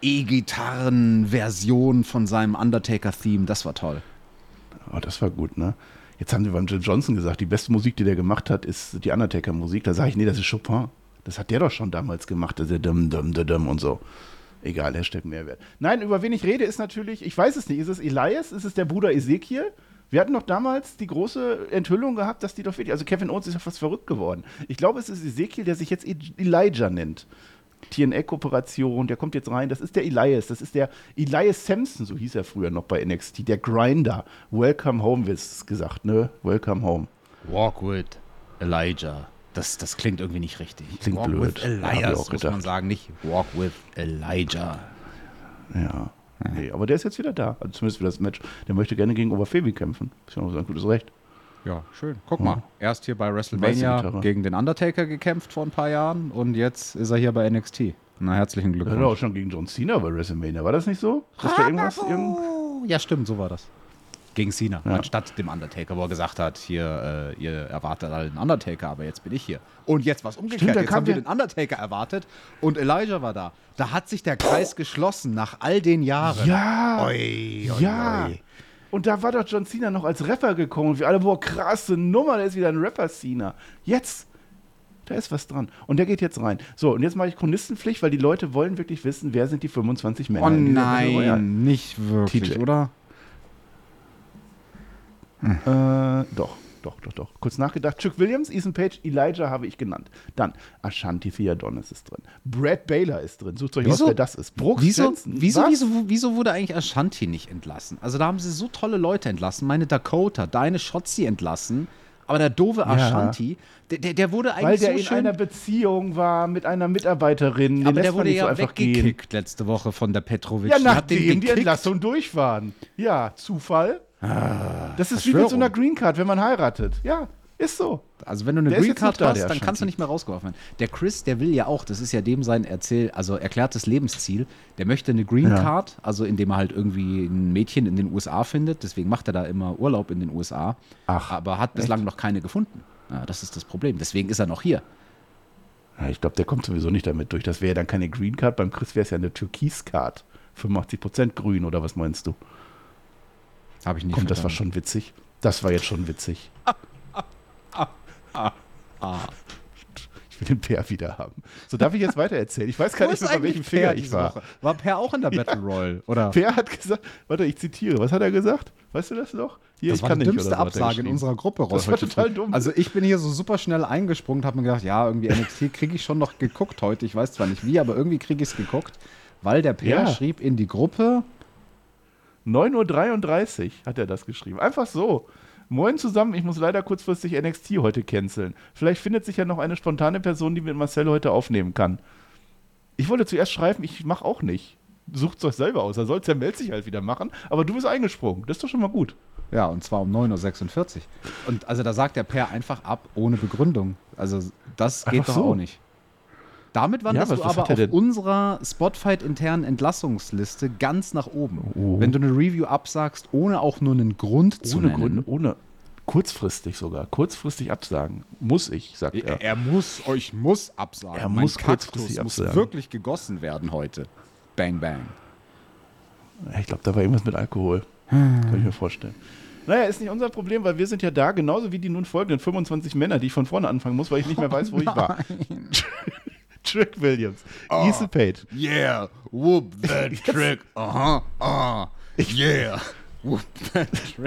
E-Gitarren-Version von seinem Undertaker-Theme. Das war toll. Oh, das war gut, ne? Jetzt haben sie beim Jim Johnson gesagt, die beste Musik, die der gemacht hat, ist die Undertaker-Musik. Da sage ich, nee, das ist Chopin. Das hat der doch schon damals gemacht, der Dum und so. Egal, Hashtag Mehrwert. Nein, über wen ich rede, ist natürlich, ich weiß es nicht, ist es Elias? Ist es der Bruder Ezekiel? Wir hatten doch damals die große Enthüllung gehabt, dass die doch wirklich, also Kevin Owens ist ja fast verrückt geworden. Ich glaube, es ist Ezekiel, der sich jetzt Elijah nennt. TNA-Kooperation, der kommt jetzt rein, das ist der Elias, das ist der Elias Sampson, so hieß er früher noch bei NXT, der Grinder. Welcome home, wird gesagt, ne? Welcome home. Walk with Elijah. Das klingt irgendwie nicht richtig. Klingt Walk blöd. with Elias, muss man sagen, nicht Walk with Elijah. Ja. Nee, aber der ist jetzt wieder da, also zumindest für das Match. Der möchte gerne gegen Oberfemi kämpfen. Ist ja noch so ein gutes Recht. Ja, schön. Guck mal, erst hier bei WrestleMania gegen den Undertaker gekämpft vor ein paar Jahren und jetzt ist er hier bei NXT. Na, herzlichen Glückwunsch. Er hat auch schon gegen John Cena bei WrestleMania. War das nicht so? Ist da irgendwas? Ja, stimmt, so war das. Gegen Cena, anstatt dem Undertaker, wo er gesagt hat, hier, ihr erwartet alle den Undertaker, aber jetzt bin ich hier. Und jetzt was umgekehrt, Stimmt, jetzt haben wir den Undertaker erwartet und Elijah war da. Da hat sich der Kreis geschlossen nach all den Jahren. Ja, Und da war doch John Cena noch als Rapper gekommen und wir alle, boah, krasse Nummer, der ist wieder ein Rapper-Cena. Jetzt, da ist was dran. Und der geht jetzt rein. So, und jetzt mache ich Chronistenpflicht, weil die Leute wollen wirklich wissen, wer sind die 25 Männer. Oh nein, nicht wirklich, TJ. oder? Doch. Kurz nachgedacht. Chuck Williams, Ethan Page, Elijah habe ich genannt. Dann Ashanti Theodonis ist drin. Brad Baylor ist drin. Sucht euch aus, wer das ist. Brooks Jensen. Wieso wurde eigentlich Ashanti nicht entlassen? Also da haben sie so tolle Leute entlassen. Meine Dakota, deine Shotzi entlassen. Aber der doofe Ashanti, der wurde eigentlich so schön... Weil der in einer Beziehung war mit einer Mitarbeiterin. Aber der wurde ja weggekickt letzte Woche von der Petrovic. Ja, nachdem die Entlassung durch waren. Ja, Zufall. Das ist wie mit so einer Green Card, wenn man heiratet. Ja, ist so. Also wenn du eine Green Card hast, dann kannst du nicht mehr rausgeworfen werden. Der Chris, der will ja auch, das ist ja dem sein erklärtes Lebensziel, der möchte eine Green Card, also indem er halt irgendwie ein Mädchen in den USA findet, deswegen macht er da immer Urlaub in den USA, aber hat bislang noch keine gefunden. Ja, das ist das Problem. Deswegen ist er noch hier. Ja, ich glaube, der kommt sowieso nicht damit durch. Das wäre ja dann keine Green Card. Beim Chris wäre es ja eine Türkis-Card. 85% grün, oder was meinst du? Habe ich nicht verstanden. Das war schon witzig. Das war jetzt schon witzig. Ich will den Per wieder haben. So, darf ich jetzt weiter erzählen? Ich weiß gar nicht mehr, bei welchem Finger ich war. Woche? War Per auch in der Battle Royale? Oder? Per hat gesagt, warte, ich zitiere. Was hat er gesagt? Weißt du das noch? Hier, das war die dümmste Absage in unserer Gruppe. Das war total dumm. Also ich bin hier so super schnell eingesprungen und habe mir gedacht, ja, irgendwie NXT kriege ich schon noch geguckt heute. Ich weiß zwar nicht wie, aber irgendwie kriege ich es geguckt. Weil der Per schrieb in die Gruppe 9:33 Uhr hat er das geschrieben. Einfach so. Moin zusammen, ich muss leider kurzfristig NXT heute canceln. Vielleicht findet sich ja noch eine spontane Person, die mit Marcel heute aufnehmen kann. Ich wollte zuerst schreiben, ich mache auch nicht. Sucht euch selber aus. Da soll es ja Mel sich halt wieder machen. Aber du bist eingesprungen. Das ist doch schon mal gut. Ja, und zwar um 9:46 Uhr. Und also da sagt der Per einfach ab, ohne Begründung. Also das geht doch auch nicht. Damit wandest du aber auf unserer Spotfight-internen Entlassungsliste ganz nach oben. Oh. Wenn du eine Review absagst, ohne auch nur einen Grund zu nennen. Ohne kurzfristig sogar. Kurzfristig absagen. Muss ich, sagt er. Er muss absagen. Er muss kurzfristig absagen. Muss wirklich gegossen werden heute. Bang, bang. Ich glaube, da war irgendwas mit Alkohol. Kann ich mir vorstellen. Naja, ist nicht unser Problem, weil wir sind ja da, genauso wie die nun folgenden 25 Männer, die ich von vorne anfangen muss, weil ich nicht mehr weiß, wo ich war. Trick Williams, Ethan Page. Yeah, whoop that trick. Yeah, whoop that trick.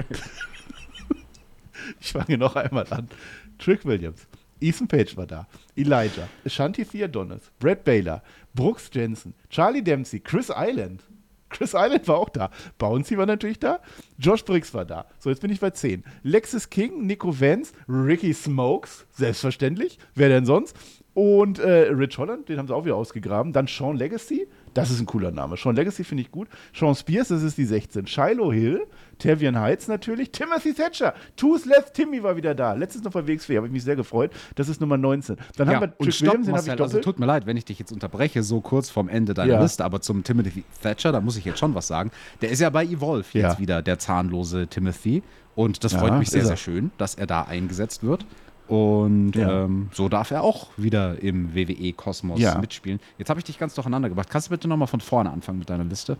Ich fange noch einmal an. Trick Williams, Ethan Page war da, Elijah, Ashanti Theodonis, Brad Baylor, Brooks Jensen, Charlie Dempsey, Chris Island. Chris Island war auch da. Bouncy war natürlich da. Josh Briggs war da. So, jetzt bin ich bei 10. Lexis King, Nico Vance, Ricky Smokes, selbstverständlich. Wer denn sonst? Und Rich Holland, den haben sie auch wieder ausgegraben. Dann Sean Legacy, das ist ein cooler Name. Sean Legacy finde ich gut. Sean Spears, das ist die 16. Shiloh Hill, Tavian Heights natürlich. Timothy Thatcher, Tooth Left Timmy war wieder da. Letztens noch bei WXW, habe ich mich sehr gefreut. Das ist Nummer 19. Dann haben wir Trick Williams, den habe ich doppelt. Also tut mir leid, wenn ich dich jetzt unterbreche, so kurz vorm Ende deiner Liste, aber zum Timothy Thatcher, da muss ich jetzt schon was sagen. Der ist ja bei Evolve jetzt wieder, der zahnlose Timothy. Und das freut mich sehr, sehr schön, dass er da eingesetzt wird. Und so darf er auch wieder im WWE-Kosmos mitspielen. Jetzt habe ich dich ganz durcheinander gebracht. Kannst du bitte nochmal von vorne anfangen mit deiner Liste?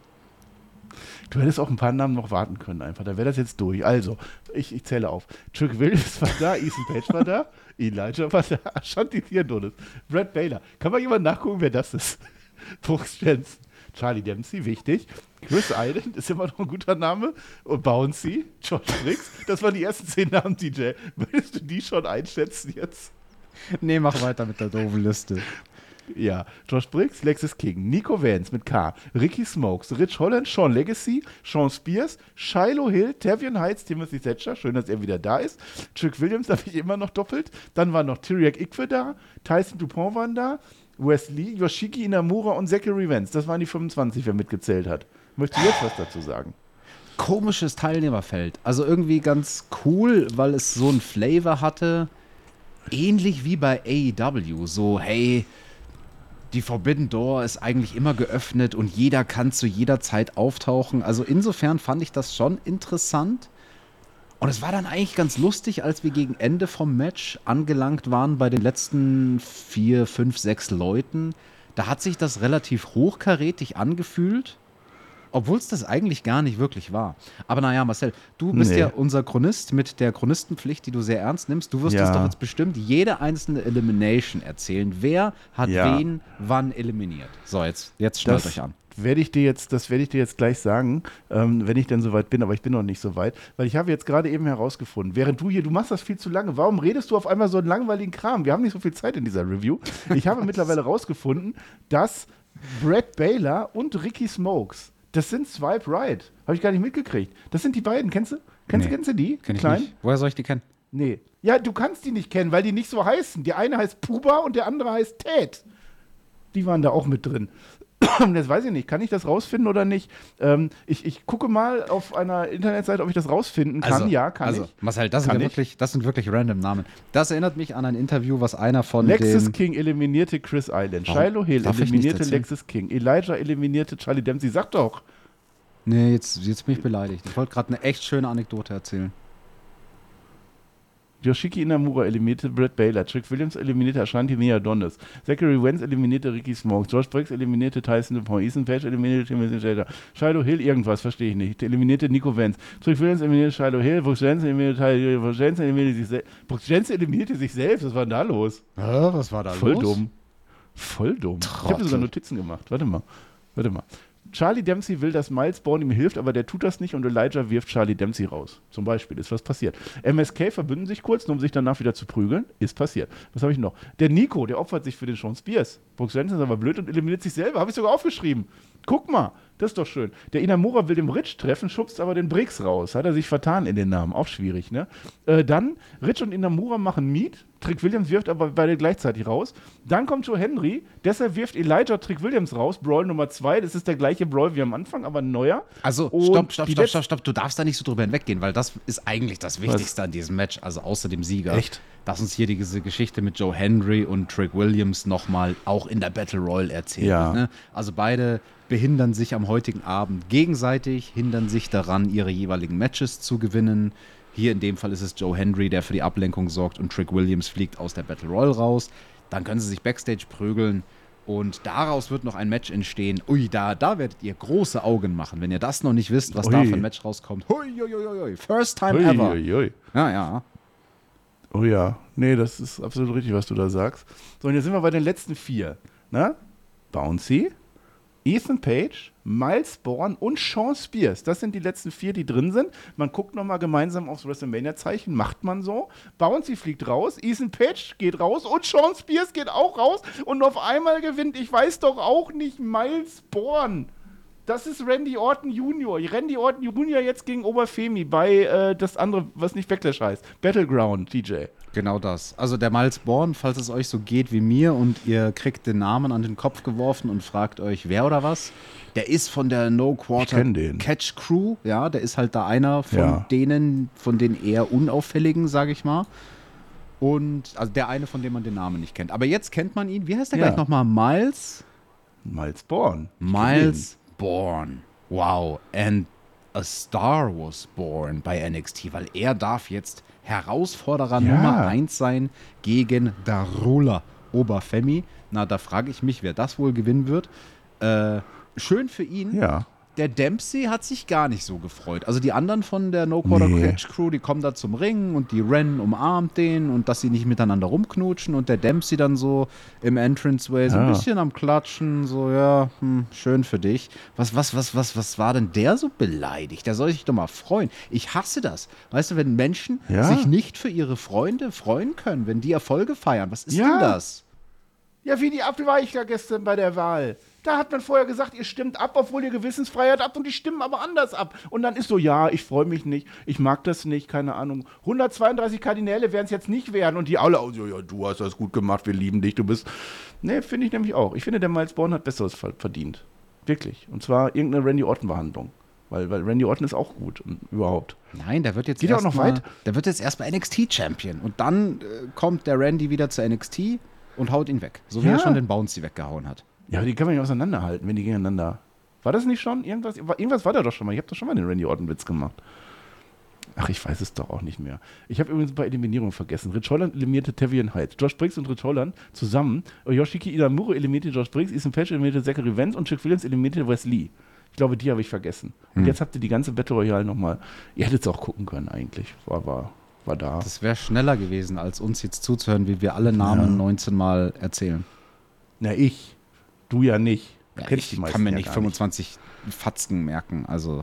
Du hättest auch ein paar Namen noch warten können einfach. Da wäre das jetzt durch. Also, ich zähle auf. Trick Williams war da, Ethan Page war da, Elijah war da, Ashanti Theodonis, Brad Baylor. Kann mal jemand nachgucken, wer das ist? Brooks Jensen, Charlie Dempsey, wichtig. Chris Island ist immer noch ein guter Name. Und Bouncy, Josh Briggs. Das waren die ersten 10 Namen, DJ. Würdest du die schon einschätzen jetzt? Nee, mach weiter mit der doofen Liste. Ja, Josh Briggs, Lexis King, Nico Vance mit K, Ricky Smokes, Rich Holland, Sean Legacy, Sean Spears, Shiloh Hill, Tavian Heights, Timothy Thatcher, schön, dass er wieder da ist. Trick Williams habe ich immer noch doppelt. Dann waren noch Tyriak Ikwe da, Tyson Dupont waren da, Wesley, Yoshiki Inamura und Zachary Vance. Das waren die 25, wer mitgezählt hat. Möchtest du jetzt was dazu sagen? Komisches Teilnehmerfeld. Also irgendwie ganz cool, weil es so einen Flavor hatte. Ähnlich wie bei AEW. So, hey, die Forbidden Door ist eigentlich immer geöffnet und jeder kann zu jeder Zeit auftauchen. Also insofern fand ich das schon interessant. Und es war dann eigentlich ganz lustig, als wir gegen Ende vom Match angelangt waren bei den letzten 4, 5, 6 Leuten. Da hat sich das relativ hochkarätig angefühlt, obwohl es das eigentlich gar nicht wirklich war. Aber naja, Marcel, du bist ja unser Chronist mit der Chronistenpflicht, die du sehr ernst nimmst. Du wirst uns doch jetzt bestimmt jede einzelne Elimination erzählen. Wer hat wen wann eliminiert? So, jetzt schnallt euch an. Das werde ich dir jetzt gleich sagen, wenn ich denn soweit bin, aber ich bin noch nicht so weit, weil ich habe jetzt gerade eben herausgefunden, während du machst das viel zu lange, warum redest du auf einmal so einen langweiligen Kram? Wir haben nicht so viel Zeit in dieser Review. Ich habe mittlerweile herausgefunden, dass Brad Baylor und Ricky Smokes, das sind Swipe Right. Habe ich gar nicht mitgekriegt. Das sind die beiden. Kennst du die? Kenn ich nicht. Woher soll ich die kennen? Nee. Ja, du kannst die nicht kennen, weil die nicht so heißen. Die eine heißt Puba und der andere heißt Ted. Die waren da auch mit drin. Das weiß ich nicht. Kann ich das rausfinden oder nicht? Ich gucke mal auf einer Internetseite, ob ich das rausfinden kann. Kann ich. Marcel, das sind wirklich random Namen. Das erinnert mich an ein Interview, was einer von Lexis King eliminierte Chris Island. Shiloh Hill eliminierte Lexis King. Elijah eliminierte Charlie Dempsey. Sag doch. Nee, jetzt bin ich beleidigt. Ich wollte gerade eine echt schöne Anekdote erzählen. Yoshiki Inamura eliminierte Brett Baylor. Trick Williams eliminierte Ashanti Nia Adonis. Zachary Wentz eliminierte Ricky Smokes. George Briggs eliminierte Tyson DePont. Ethan Page eliminierte Timothy Shader. Shiloh Hill irgendwas, verstehe ich nicht. Eliminierte Nico Vance. Trick Williams eliminierte Shiloh Hill. Brooks Jensen eliminierte sich selbst. Was war denn da los? Was war da Voll los? dumm. Voll dumm. Trottel. Ich habe sogar Notizen gemacht. Warte mal. Charlie Dempsey will, dass Miles Bourne ihm hilft, aber der tut das nicht und Elijah wirft Charlie Dempsey raus. Zum Beispiel ist was passiert. MSK verbünden sich kurz, nur um sich danach wieder zu prügeln. Ist passiert. Was habe ich noch? Der Nico, der opfert sich für den Sean Spears. Brooks Jensen ist aber blöd und eliminiert sich selber. Habe ich sogar aufgeschrieben. Guck mal, das ist doch schön. Der Inamura will den Rich treffen, schubst aber den Briggs raus. Hat er sich vertan in den Namen. Auch schwierig, ne? Dann, Rich und Inamura machen Meet. Trick Williams wirft aber beide gleichzeitig raus. Dann kommt Joe Henry. Deshalb wirft Elijah Trick Williams raus. Brawl Nummer 2. Das ist der gleiche Brawl wie am Anfang, aber ein neuer. Also, stopp. Du darfst da nicht so drüber hinweggehen, weil das ist eigentlich das Wichtigste an diesem Match. Also außer dem Sieger. Echt? Dass uns hier diese Geschichte mit Joe Henry und Trick Williams nochmal auch in der Battle Royal erzählt. Ja. Ne? Also beide behindern sich am heutigen Abend gegenseitig, hindern sich daran, ihre jeweiligen Matches zu gewinnen. Hier in dem Fall ist es Joe Henry, der für die Ablenkung sorgt und Trick Williams fliegt aus der Battle Royal raus. Dann können sie sich Backstage prügeln und daraus wird noch ein Match entstehen. Ui, da werdet ihr große Augen machen, wenn ihr das noch nicht wisst, was da für ein Match rauskommt. Hui, first time ever. Ja. Oh ja, nee, das ist absolut richtig, was du da sagst. So, und jetzt sind wir bei den letzten 4. Ne? Bouncy, Ethan Page, Miles Bourne und Sean Spears. Das sind die letzten 4, die drin sind. Man guckt nochmal gemeinsam aufs WrestleMania-Zeichen, macht man so. Bouncy fliegt raus, Ethan Page geht raus und Sean Spears geht auch raus. Und auf einmal gewinnt, ich weiß doch auch nicht, Miles Bourne. Das ist Randy Orton Jr. Randy Orton Jr. jetzt gegen Oberfemi bei das andere, was nicht Backlash heißt. Battleground, DJ. Genau das. Also der Miles Bourne, falls es euch so geht wie mir und ihr kriegt den Namen an den Kopf geworfen und fragt euch, wer oder was, der ist von der No Quarter Catch Crew. Ja, der ist halt da einer von denen, von den eher unauffälligen, sage ich mal. Und also der eine, von dem man den Namen nicht kennt. Aber jetzt kennt man ihn. Wie heißt der gleich nochmal? Miles Bourne. Miles Bourne. Wow. And a star was born bei NXT, weil er darf jetzt Herausforderer Nummer 1 sein gegen Darula Oberfemi. Na, da frage ich mich, wer das wohl gewinnen wird. Schön für ihn. Ja. Der Dempsey hat sich gar nicht so gefreut. Also die anderen von der No Quarter Catch Crew, die kommen da zum Ring und die Ren umarmt den und dass sie nicht miteinander rumknutschen und der Dempsey dann so im Entranceway so ein bisschen am Klatschen, so schön für dich. Was war denn der so beleidigt? Der soll sich doch mal freuen. Ich hasse das. Weißt du, wenn Menschen sich nicht für ihre Freunde freuen können, wenn die Erfolge feiern, was ist denn das? Ja, wie die Abweichler gestern bei der Wahl. Da hat man vorher gesagt, ihr stimmt ab, obwohl ihr Gewissensfreiheit habt und die stimmen aber anders ab. Und dann ist so, ja, ich freue mich nicht, ich mag das nicht, keine Ahnung. 132 Kardinäle werden es jetzt nicht werden und die alle, ja, du hast das gut gemacht, wir lieben dich, du bist... Nee, finde ich nämlich auch. Ich finde, der Miles Bourne hat Besseres verdient. Wirklich. Und zwar irgendeine Randy Orton-Behandlung. Weil Randy Orton ist auch gut und überhaupt. Nein, der wird jetzt Geht auch noch weit? Der wird jetzt erstmal NXT-Champion. Und dann kommt der Randy wieder zu NXT und haut ihn weg. So wie er schon den Bouncy weggehauen hat. Ja, aber die kann man nicht auseinanderhalten, wenn die gegeneinander... War das nicht schon? Irgendwas war da doch schon mal. Ich habe doch schon mal den Randy Orton-Witz gemacht. Ach, ich weiß es doch auch nicht mehr. Ich habe übrigens bei Eliminierung vergessen. Rich Holland eliminierte Tavian Heights. Josh Briggs und Rich Holland zusammen. Yoshiki Inamura eliminierte Josh Briggs. Ethan Page eliminierte Zachary Vance und Trick Williams eliminierte Wes Lee. Ich glaube, die habe ich vergessen. Und jetzt habt ihr die ganze Battle Royale nochmal... Ihr hättet es auch gucken können eigentlich. War da. Das wäre schneller gewesen, als uns jetzt zuzuhören, wie wir alle Namen 19 Mal erzählen. Na, ich. Du ja nicht. Du Ja, kennst die ich meisten kann mir ja nicht gar 25 Fatzken merken, also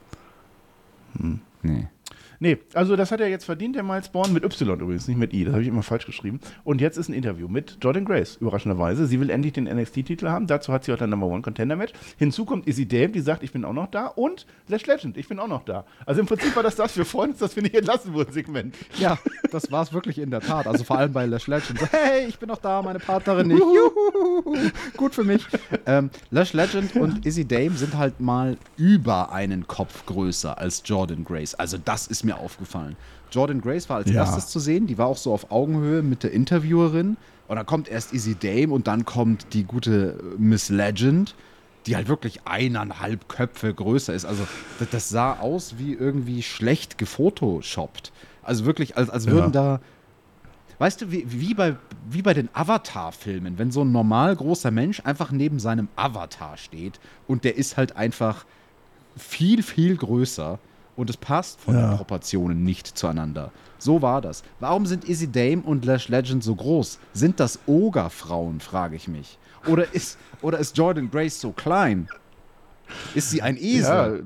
nee. Nee, also das hat er jetzt verdient, der Miles Bourne, mit Y übrigens, nicht mit I, das habe ich immer falsch geschrieben. Und jetzt ist ein Interview mit Jordan Grace, überraschenderweise. Sie will endlich den NXT-Titel haben, dazu hat sie heute ein Number-One-Contender-Match. Hinzu kommt Izzy Dame, die sagt, ich bin auch noch da, und Lash Legend, ich bin auch noch da. Also im Prinzip war das, wir freuen uns, dass wir nicht entlassen wurden, Segment. Ja, das war es wirklich in der Tat, also vor allem bei Lash Legend. So, hey, ich bin noch da, meine Partnerin nicht. Juhu, gut für mich. Lash Legend und Izzy Dame sind halt mal über einen Kopf größer als Jordan Grace. Also das ist mir aufgefallen. Jordan Grace war als erstes zu sehen, die war auch so auf Augenhöhe mit der Interviewerin und dann kommt erst Izzy Dame und dann kommt die gute Miss Legend, die halt wirklich 1,5 Köpfe größer ist. Also das sah aus wie irgendwie schlecht gefotoshoppt. Also wirklich, als würden da, weißt du, wie bei den Avatar-Filmen, wenn so ein normal großer Mensch einfach neben seinem Avatar steht und der ist halt einfach viel, viel größer und es passt von den Proportionen nicht zueinander. So war das. Warum sind Izzy Dame und Lash Legend so groß? Sind das Ogre-Frauen, frage ich mich. Oder ist Jordan Grace so klein? Ist sie ein Esel?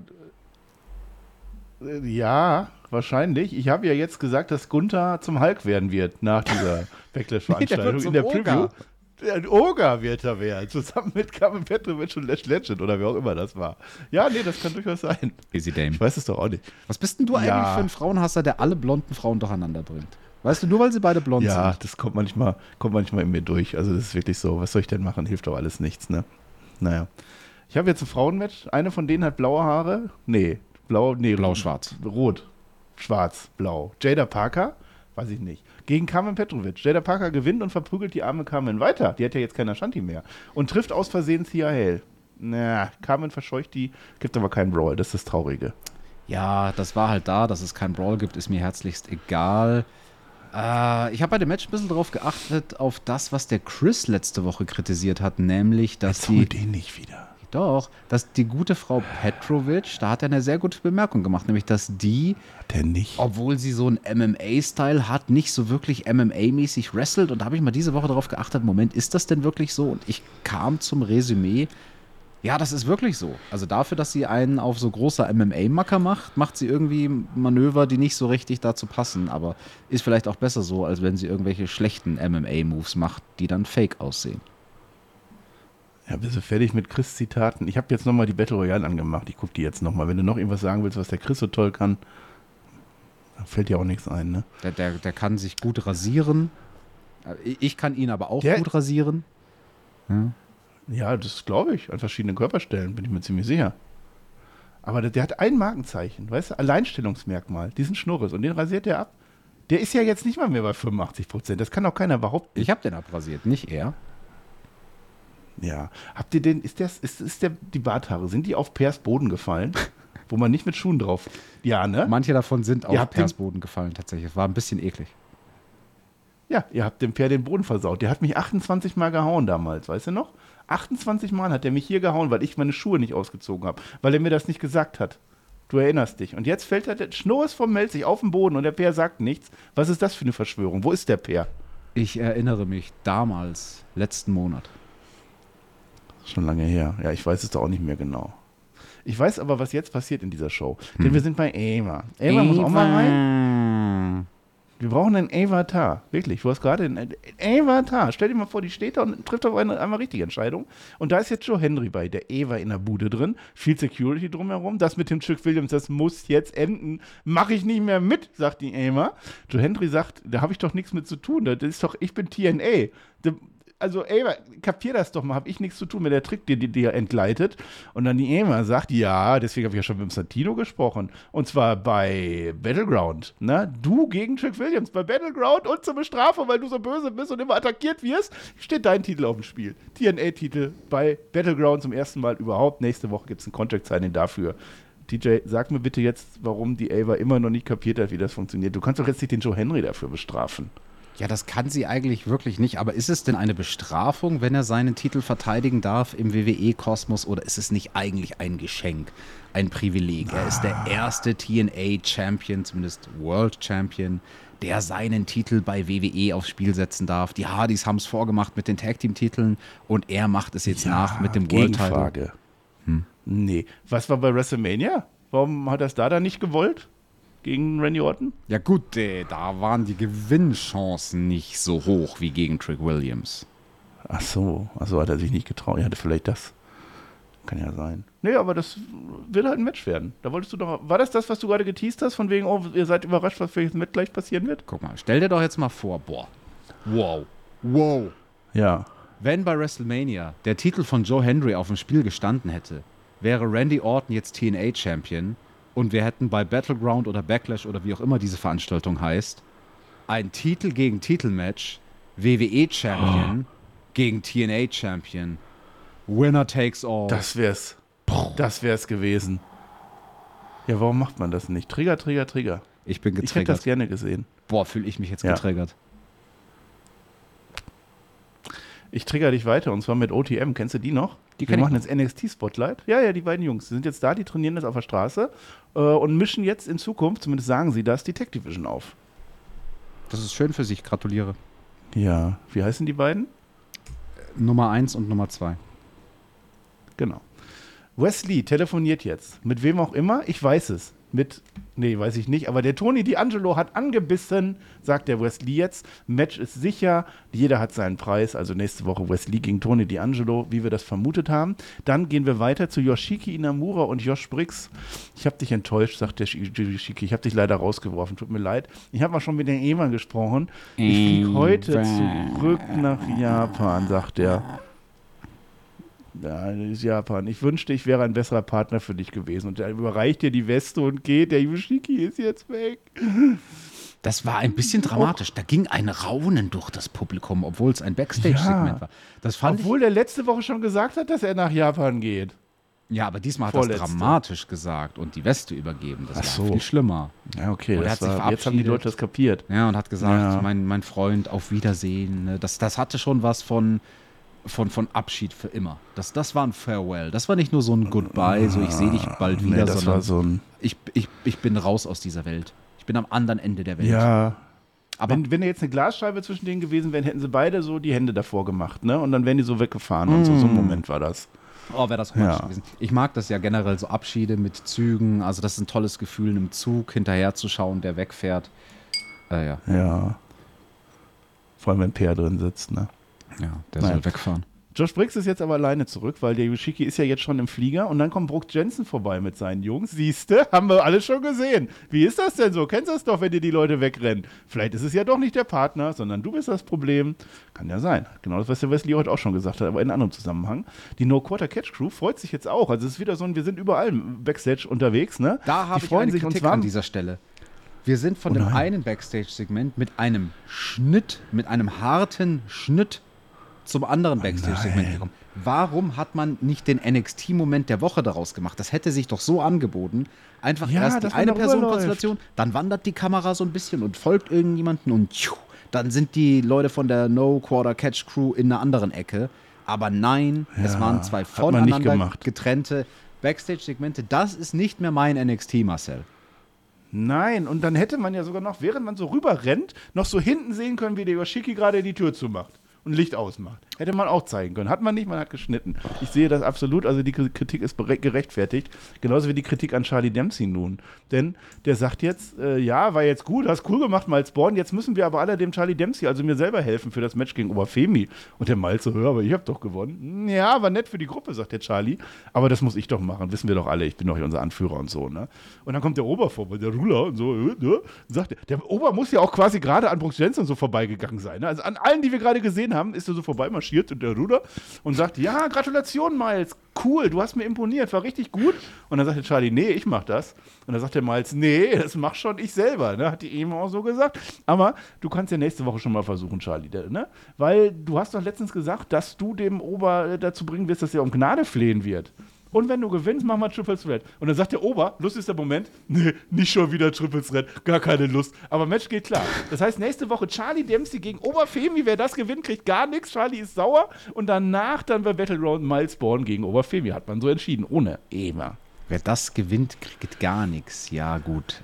Ja, wahrscheinlich. Ich habe ja jetzt gesagt, dass Gunther zum Hulk werden wird nach dieser Backlash-Veranstaltung in der Preview. Ein Ogre wird er werden, zusammen mit Carmen Petrovic und Lash Legend oder wer auch immer das war. Ja, nee, das kann durchaus sein. Izzy Dame. Ich weiß es doch auch nicht. Was bist denn du eigentlich für ein Frauenhasser, der alle blonden Frauen durcheinander bringt? Weißt du, nur weil sie beide blond sind? Ja, das kommt manchmal in mir durch. Also das ist wirklich so. Was soll ich denn machen? Hilft doch alles nichts, ne? Naja. Ich habe jetzt ein Frauenmatch. Eine von denen hat blaue Haare. Blau-schwarz. Rot, schwarz, blau. Jada Parker, weiß ich nicht. Gegen Carmen Petrovic. Jada Parker gewinnt und verprügelt die arme Carmen weiter. Die hat ja jetzt kein Ashanti mehr. Und trifft aus Versehen Thea Hale. Carmen verscheucht die, gibt aber keinen Brawl. Das ist das Traurige. Ja, das war halt da. Dass es keinen Brawl gibt, ist mir herzlichst egal. Ich habe bei dem Match ein bisschen drauf geachtet, auf das, was der Chris letzte Woche kritisiert hat, nämlich, dass den nicht wieder. Doch, dass die gute Frau Petrovic, da hat er eine sehr gute Bemerkung gemacht, nämlich, dass die, obwohl sie so einen MMA-Style hat, nicht so wirklich MMA-mäßig wrestelt. Und da habe ich mal diese Woche darauf geachtet, Moment, ist das denn wirklich so? Und ich kam zum Resümee, ja, das ist wirklich so. Also dafür, dass sie einen auf so großer MMA-Macker macht sie irgendwie Manöver, die nicht so richtig dazu passen. Aber ist vielleicht auch besser so, als wenn sie irgendwelche schlechten MMA-Moves macht, die dann fake aussehen. Ja, bist du fertig mit Chris' Zitaten? Ich habe jetzt nochmal die Battle Royale angemacht. Ich gucke die jetzt nochmal. Wenn du noch irgendwas sagen willst, was der Chris so toll kann, dann fällt dir auch nichts ein, ne? Der kann sich gut rasieren. Ich kann ihn aber auch gut rasieren. Ja, das glaube ich. An verschiedenen Körperstellen, bin ich mir ziemlich sicher. Aber der hat ein Markenzeichen, weißt du? Alleinstellungsmerkmal. Diesen Schnurres. Und den rasiert er ab. Der ist ja jetzt nicht mal mehr bei 85%. Das kann auch keiner behaupten. Ich habe den abrasiert, nicht er. Ja. Habt ihr den, die Barthaare, sind die auf Pers Boden gefallen? Wo man nicht mit Schuhen drauf. Ja, ne? Manche davon sind auf Pers Boden gefallen, tatsächlich. Es war ein bisschen eklig. Ja, ihr habt dem Per den Boden versaut. Der hat mich 28 Mal gehauen damals, weißt du noch? 28 Mal hat er mich hier gehauen, weil ich meine Schuhe nicht ausgezogen habe. Weil er mir das nicht gesagt hat. Du erinnerst dich. Und jetzt fällt der Schnurres vom Melzig auf den Boden und der Per sagt nichts. Was ist das für eine Verschwörung? Wo ist der Per? Ich erinnere mich damals, letzten Monat. Schon lange her. Ja, ich weiß es doch auch nicht mehr genau. Ich weiß aber, was jetzt passiert in dieser Show. Denn wir sind bei Ava. Ava muss auch mal rein. Wir brauchen einen Avatar. Wirklich, du hast gerade einen Avatar. Stell dir mal vor, die steht da und trifft auf einmal richtige Entscheidung. Und da ist jetzt Joe Hendry bei der Ava in der Bude drin. Viel Security drumherum. Das mit dem Chick Williams, das muss jetzt enden. Mache ich nicht mehr mit, sagt die Ava. Joe Hendry sagt, da habe ich doch nichts mit zu tun. Das ist doch, ich bin TNA. Also, Ava, kapier das doch mal, habe ich nichts zu tun mit der Trick, die dir entgleitet. Und dann die Ava sagt, ja, deswegen habe ich ja schon mit dem Santino gesprochen. Und zwar bei Battleground. Ne? Du gegen Chick Williams bei Battleground und zur Bestrafung, weil du so böse bist und immer attackiert wirst, steht dein Titel auf dem Spiel. TNA-Titel bei Battleground zum ersten Mal überhaupt. Nächste Woche gibt es ein Contract-Signing dafür. DJ, sag mir bitte jetzt, warum die Ava immer noch nicht kapiert hat, wie das funktioniert. Du kannst doch jetzt nicht den Joe Hendry dafür bestrafen. Ja, das kann sie eigentlich wirklich nicht. Aber ist es denn eine Bestrafung, wenn er seinen Titel verteidigen darf im WWE-Kosmos? Oder ist es nicht eigentlich ein Geschenk, ein Privileg? Er ist der erste TNA-Champion, zumindest World-Champion, der seinen Titel bei WWE aufs Spiel setzen darf. Die Hardys haben es vorgemacht mit den Tag-Team-Titeln und er macht es jetzt nach mit dem World-Title. Nee. Was war bei WrestleMania? Warum hat er es da nicht gewollt? Gegen Randy Orton? Ja gut, da waren die Gewinnchancen nicht so hoch wie gegen Trick Williams. Ach so, also hat er sich nicht getraut. Er hatte vielleicht das. Kann ja sein. Nee, aber das wird halt ein Match werden. Da wolltest du doch. War das, was du gerade geteased hast, von wegen, oh, ihr seid überrascht, was für ein Match gleich passieren wird? Guck mal, stell dir doch jetzt mal vor, wow. Ja. Wenn bei WrestleMania der Titel von Joe Hendry auf dem Spiel gestanden hätte, wäre Randy Orton jetzt TNA-Champion und wir hätten bei Battleground oder Backlash oder wie auch immer diese Veranstaltung heißt, ein Titel gegen Titel-Match, WWE-Champion gegen TNA-Champion. Winner takes all. Das wär's gewesen. Ja, warum macht man das nicht? Trigger. Ich bin getriggert. Ich hätte das gerne gesehen. Boah, fühle ich mich jetzt getriggert. Ich trigger dich weiter und zwar mit OTM. Kennst du die noch? Die machen jetzt NXT-Spotlight. Ja, die beiden Jungs. Die sind jetzt da, die trainieren jetzt auf der Straße und mischen jetzt in Zukunft, zumindest sagen sie das, die Tag Division auf. Das ist schön für sich. Gratuliere. Ja. Wie heißen die beiden? Nummer 1 und Nummer 2. Genau. Wesley telefoniert jetzt. Mit wem auch immer. Ich weiß es. Weiß ich nicht, aber der Tony D'Angelo hat angebissen, sagt der Wesley jetzt. Match ist sicher, jeder hat seinen Preis, also nächste Woche Wesley gegen Tony D'Angelo, wie wir das vermutet haben. Dann gehen wir weiter zu Yoshiki Inamura und Josh Briggs. Ich habe dich enttäuscht, sagt der Yoshiki, ich habe dich leider rausgeworfen, tut mir leid. Ich habe mal schon mit den Eman gesprochen. Ich fliege heute zurück nach Japan, sagt er. Ja, das ist Japan. Ich wünschte, ich wäre ein besserer Partner für dich gewesen. Und er überreicht dir die Weste und geht. Der Yoshiki ist jetzt weg. Das war ein bisschen dramatisch. Da ging ein Raunen durch das Publikum, obwohl es ein Backstage-Segment war. Obwohl der letzte Woche schon gesagt hat, dass er nach Japan geht. Ja, aber diesmal hat er es dramatisch gesagt und die Weste übergeben. Das war viel schlimmer. Ja, okay. Und jetzt haben die Leute das kapiert. Ja, und hat gesagt, mein Freund, auf Wiedersehen. Das hatte schon was von Abschied für immer. Das war ein Farewell. Das war nicht nur so ein Goodbye, so ich sehe dich bald wieder, das sondern war so ein ich bin raus aus dieser Welt. Ich bin am anderen Ende der Welt. Ja. Aber wenn jetzt eine Glasscheibe zwischen denen gewesen wäre, hätten sie beide so die Hände davor gemacht, ne? Und dann wären die so weggefahren und so. So ein Moment war das. Oh, wäre das romantisch gewesen. Ich mag das ja generell, so Abschiede mit Zügen. Also das ist ein tolles Gefühl, einem Zug hinterherzuschauen, der wegfährt. Ja. Vor allem, wenn Peer drin sitzt, ne? Ja, der soll wegfahren. Josh Briggs ist jetzt aber alleine zurück, weil der Yoshiki ist ja jetzt schon im Flieger und dann kommt Brooke Jensen vorbei mit seinen Jungs. Siehste, haben wir alles schon gesehen. Wie ist das denn so? Kennst du das doch, wenn dir die Leute wegrennen? Vielleicht ist es ja doch nicht der Partner, sondern du bist das Problem. Kann ja sein. Genau das, was der Wesley heute auch schon gesagt hat, aber in einem anderen Zusammenhang. Die No-Quarter-Catch-Crew freut sich jetzt auch. Also es ist wieder so wir sind überall Backstage unterwegs, ne? Da habe ich eine Kritik an dieser Stelle. Wir sind von dem einen Backstage-Segment mit einem harten Schnitt zum anderen Backstage-Segment gekommen. Warum hat man nicht den NXT-Moment der Woche daraus gemacht? Das hätte sich doch so angeboten. Einfach erst die eine Personenkonstellation, dann wandert die Kamera so ein bisschen und folgt irgendjemanden und dann sind die Leute von der No-Quarter-Catch-Crew in einer anderen Ecke. Aber nein, es waren zwei voneinander getrennte Backstage-Segmente. Das ist nicht mehr mein NXT, Marcel. Nein, und dann hätte man ja sogar noch, während man so rüber rennt, noch so hinten sehen können, wie der Yoshiki gerade die Tür zumacht und Licht ausmacht. Hätte man auch zeigen können. Hat man nicht, man hat geschnitten. Ich sehe das absolut, also die Kritik ist gerechtfertigt. Genauso wie die Kritik an Charlie Dempsey nun. Denn der sagt jetzt, war jetzt gut, hast cool gemacht, Miles Born, jetzt müssen wir aber alle dem Charlie Dempsey, also mir selber helfen für das Match gegen Oberfemi. Und der Miles so, aber ich hab doch gewonnen. Ja, war nett für die Gruppe, sagt der Charlie. Aber das muss ich doch machen, wissen wir doch alle, ich bin doch hier unser Anführer und so, ne? Und dann kommt der Ober vorbei, der Ruler und so, sagt der Ober muss ja auch quasi gerade an Brooks Jensen so vorbeigegangen sein. Ne? Also an allen, die wir gerade gesehen haben, ist er so vorbeimarschiert und der Ruder und sagt, ja, Gratulation, Miles, cool, du hast mir imponiert, war richtig gut. Und dann sagt der Charlie, nee, ich mach das. Und dann sagt der Miles, nee, das mach schon ich selber, ne? Hat die eben auch so gesagt. Aber du kannst ja nächste Woche schon mal versuchen, Charlie, ne? Weil du hast doch letztens gesagt, dass du dem Ober dazu bringen wirst, dass er um Gnade flehen wird. Und wenn du gewinnst, machen wir Triple Threat. Und dann sagt der Ober, lustigster Moment, nee, nicht schon wieder Triple Threat, gar keine Lust. Aber Match geht klar. Das heißt, nächste Woche Charlie Dempsey gegen Oberfemi. Wer das gewinnt, kriegt gar nichts. Charlie ist sauer. Und danach dann bei Battleground Miles Born gegen Oberfemi. Hat man so entschieden, ohne Ema. Wer das gewinnt, kriegt gar nichts. Ja, gut.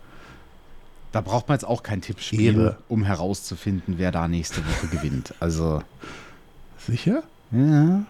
Da braucht man jetzt auch kein Tippspiel, um herauszufinden, wer da nächste Woche gewinnt. Also. Sicher? Ja.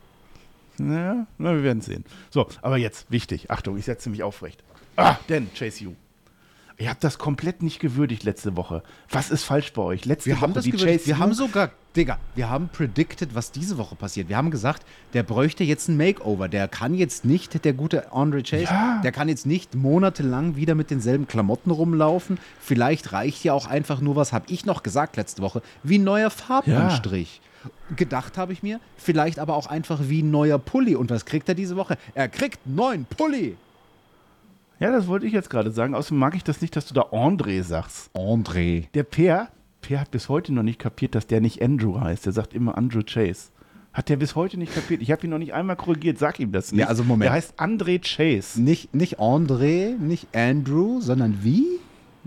Ja, na, wir werden sehen. So, aber jetzt, wichtig, Achtung, ich setze mich aufrecht. Denn, Chase U. Ihr habt das komplett nicht gewürdigt letzte Woche. Was ist falsch bei euch? Wir haben das gewürdigt. Wir haben sogar, Digga, wir haben predicted, was diese Woche passiert. Wir haben gesagt, der bräuchte jetzt ein Makeover. Der kann jetzt nicht, der gute Andre Chase, der kann jetzt nicht monatelang wieder mit denselben Klamotten rumlaufen. Vielleicht reicht ja auch einfach nur, was habe ich noch gesagt letzte Woche, wie ein neuer Farbanstrich. Gedacht habe ich mir, vielleicht aber auch einfach wie ein neuer Pulli. Und was kriegt er diese Woche? Er kriegt einen neuen Pulli. Ja, das wollte ich jetzt gerade sagen. Außerdem mag ich das nicht, dass du da André sagst. André. Der Peer hat bis heute noch nicht kapiert, dass der nicht Andrew heißt. Der sagt immer Andrew Chase. Hat der bis heute nicht kapiert. Ich habe ihn noch nicht einmal korrigiert. Sag ihm das nicht. Ja, also Moment. Der heißt André Chase. Nicht André, nicht Andrew, sondern wie?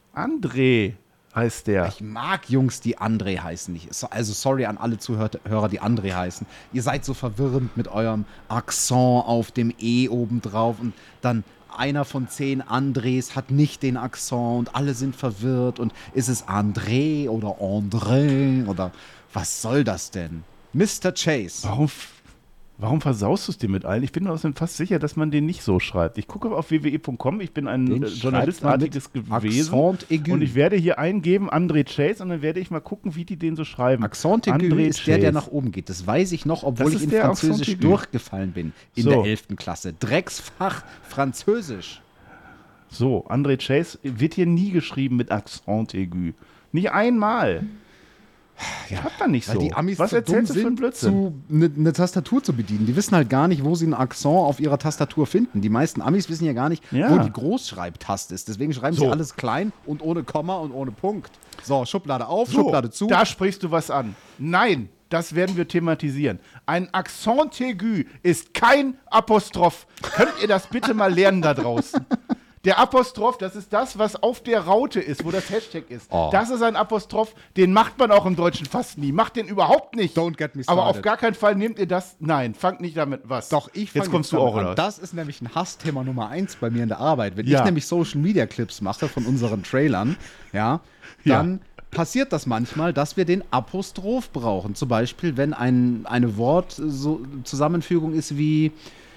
André heißt der. Ich mag Jungs, die André heißen nicht. Also sorry an alle Zuhörer, die André heißen. Ihr seid so verwirrend mit eurem Akzent auf dem E obendrauf und dann einer von 10 Andres hat nicht den Akzent und alle sind verwirrt und ist es André oder André oder was soll das denn? Mr. Chase. Warum versaust du es dir mit allen? Ich bin mir fast sicher, dass man den nicht so schreibt. Ich gucke auf wwe.com, ich bin ein Journalistartiges gewesen und ich werde hier eingeben André Chase und dann werde ich mal gucken, wie die den so schreiben. Accent aigu ist der nach oben geht. Das weiß ich noch, obwohl ich in Französisch durchgefallen bin in der 11. Klasse. Drecksfach Französisch. So, André Chase wird hier nie geschrieben mit Accent aigu. Nicht einmal. Ja, hat man nicht so. Die Amis was erzählst du für einen Blödsinn? Eine Tastatur zu bedienen. Die wissen halt gar nicht, wo sie einen Akzent auf ihrer Tastatur finden. Die meisten Amis wissen ja gar nicht, wo die Großschreibtaste ist. Deswegen schreiben sie alles klein und ohne Komma und ohne Punkt. So, Schublade auf, Schublade zu. Da sprichst du was an. Nein, das werden wir thematisieren. Ein Accent aigu ist kein Apostroph. Könnt ihr das bitte mal lernen da draußen? Der Apostroph, das ist das, was auf der Raute ist, wo das Hashtag ist. Oh. Das ist ein Apostroph, den macht man auch im Deutschen fast nie. Macht den überhaupt nicht. Don't get me started. Aber auf gar keinen Fall nehmt ihr das. Nein, fangt nicht damit was. Doch, jetzt kommst du auch an. Das ist nämlich ein Hassthema Nummer 1 bei mir in der Arbeit. Wenn ich nämlich Social Media Clips mache von unseren Trailern, dann passiert das manchmal, dass wir den Apostroph brauchen. Zum Beispiel, wenn eine Wortzusammenfügung ist wie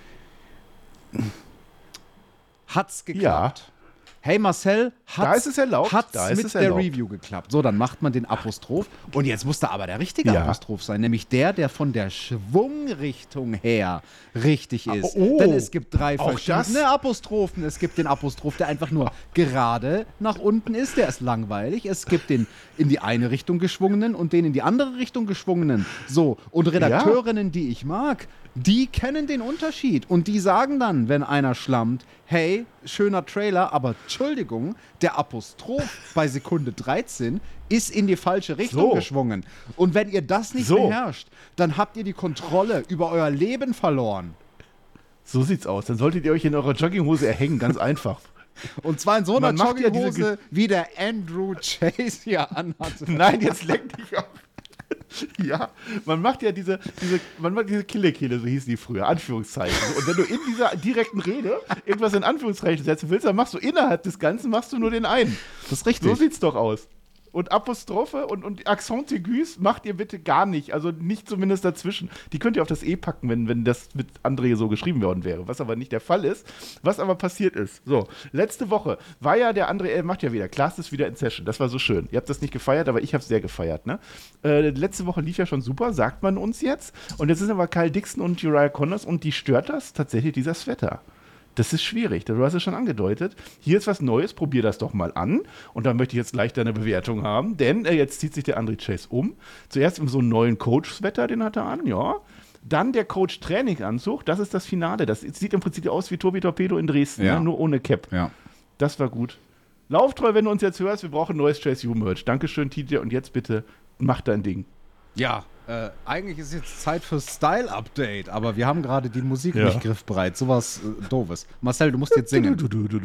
hat's geklappt. Ja. Hey Marcel, hat's mit der Review geklappt. So, dann macht man den Apostroph. Und jetzt muss da aber der richtige Apostroph sein. Nämlich der von der Schwungrichtung her richtig ist. Denn es gibt 3 verschiedene Apostrophen. Es gibt den Apostroph, der einfach nur gerade nach unten ist. Der ist langweilig. Es gibt den in die eine Richtung geschwungenen und den in die andere Richtung geschwungenen. So, und Redakteurinnen, die ich mag, die kennen den Unterschied und die sagen dann, wenn einer schlammt, hey, schöner Trailer, aber Entschuldigung, der Apostroph bei Sekunde 13 ist in die falsche Richtung geschwungen. Und wenn ihr das nicht beherrscht, dann habt ihr die Kontrolle über euer Leben verloren. So sieht's aus. Dann solltet ihr euch in eurer Jogginghose erhängen, ganz einfach. Und zwar in so einer Jogginghose, wie der Andrew Chase hier anhatte. Nein, jetzt lenk dich auf. Ja, man macht ja diese Killerkehle, so hießen die früher, Anführungszeichen. Und wenn du in dieser direkten Rede irgendwas in Anführungszeichen setzen willst, dann machst du innerhalb des Ganzen nur den einen. Das ist richtig. So sieht's doch aus. Und Apostrophe und Accent aigus macht ihr bitte gar nicht. Also nicht zumindest dazwischen. Die könnt ihr auf das E packen, wenn das mit André so geschrieben worden wäre. Was aber nicht der Fall ist. Was aber passiert ist. So, letzte Woche war ja der André, er macht ja wieder. Klaas ist wieder in Session. Das war so schön. Ihr habt das nicht gefeiert, aber ich habe es sehr gefeiert. Ne? Letzte Woche lief ja schon super, sagt man uns jetzt. Und jetzt sind aber Kyle Dixon und Uriah Connors und die stört das tatsächlich, dieser Sweater. Das ist schwierig, du hast es schon angedeutet. Hier ist was Neues, probier das doch mal an. Und dann möchte ich jetzt gleich deine Bewertung haben, denn jetzt zieht sich der André Chase um. Zuerst in so einen neuen Coach-Sweater, den hat er an, ja. Dann der Coach-Training-Anzug, das ist das Finale. Das sieht im Prinzip aus wie Tobi Torpedo in Dresden, ne? Nur ohne Cap. Ja. Das war gut. Lauftreu, wenn du uns jetzt hörst, wir brauchen neues Chase U-Merch. Dankeschön, TJ, und jetzt bitte, mach dein Ding. Ja, eigentlich ist jetzt Zeit für Style-Update, aber wir haben gerade die Musik nicht griffbereit. Sowas Doofes. Marcel, du musst jetzt singen.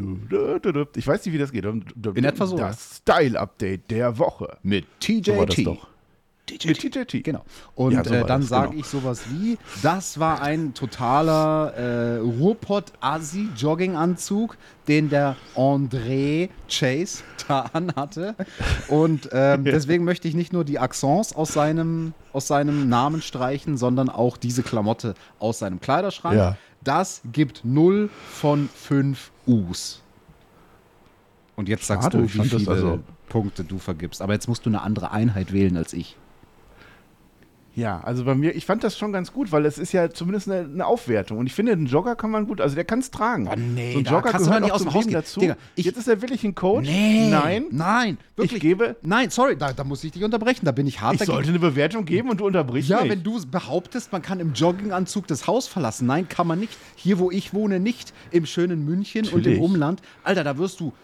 Ich weiß nicht, wie das geht. In etwa so. Das Style-Update der Woche. Mit TJT. Mit TJT. Genau. Und dann sage ich sowas wie, das war ein totaler Ruhrpott-Asi-Jogginganzug, den der André Chase da anhatte. Und deswegen möchte ich nicht nur die Accents aus seinem Namen streichen, sondern auch diese Klamotte aus seinem Kleiderschrank. Ja. Das gibt 0 von 5 U's. Und jetzt sagst du, wie viele Punkte du vergibst. Aber jetzt musst du eine andere Einheit wählen als ich. Ja, also bei mir, ich fand das schon ganz gut, weil es ist ja zumindest eine Aufwertung. Und ich finde, einen Jogger kann man gut, also der kann es tragen. Oh nee, so ein Jogger kannst gehört du nicht auch aus dem zum Haus Leben gehen. dazu. Digga, jetzt ist er wirklich ein Coach? Nee, Nein, wirklich. Nein, sorry, da muss ich dich unterbrechen, da bin ich hart dagegen. Ich sollte eine Bewertung geben und du unterbrichst mich. Ja, wenn du behauptest, man kann im Jogginganzug das Haus verlassen. Nein, kann man nicht. Hier, wo ich wohne, nicht. Im schönen München und im Umland. Alter, da wirst du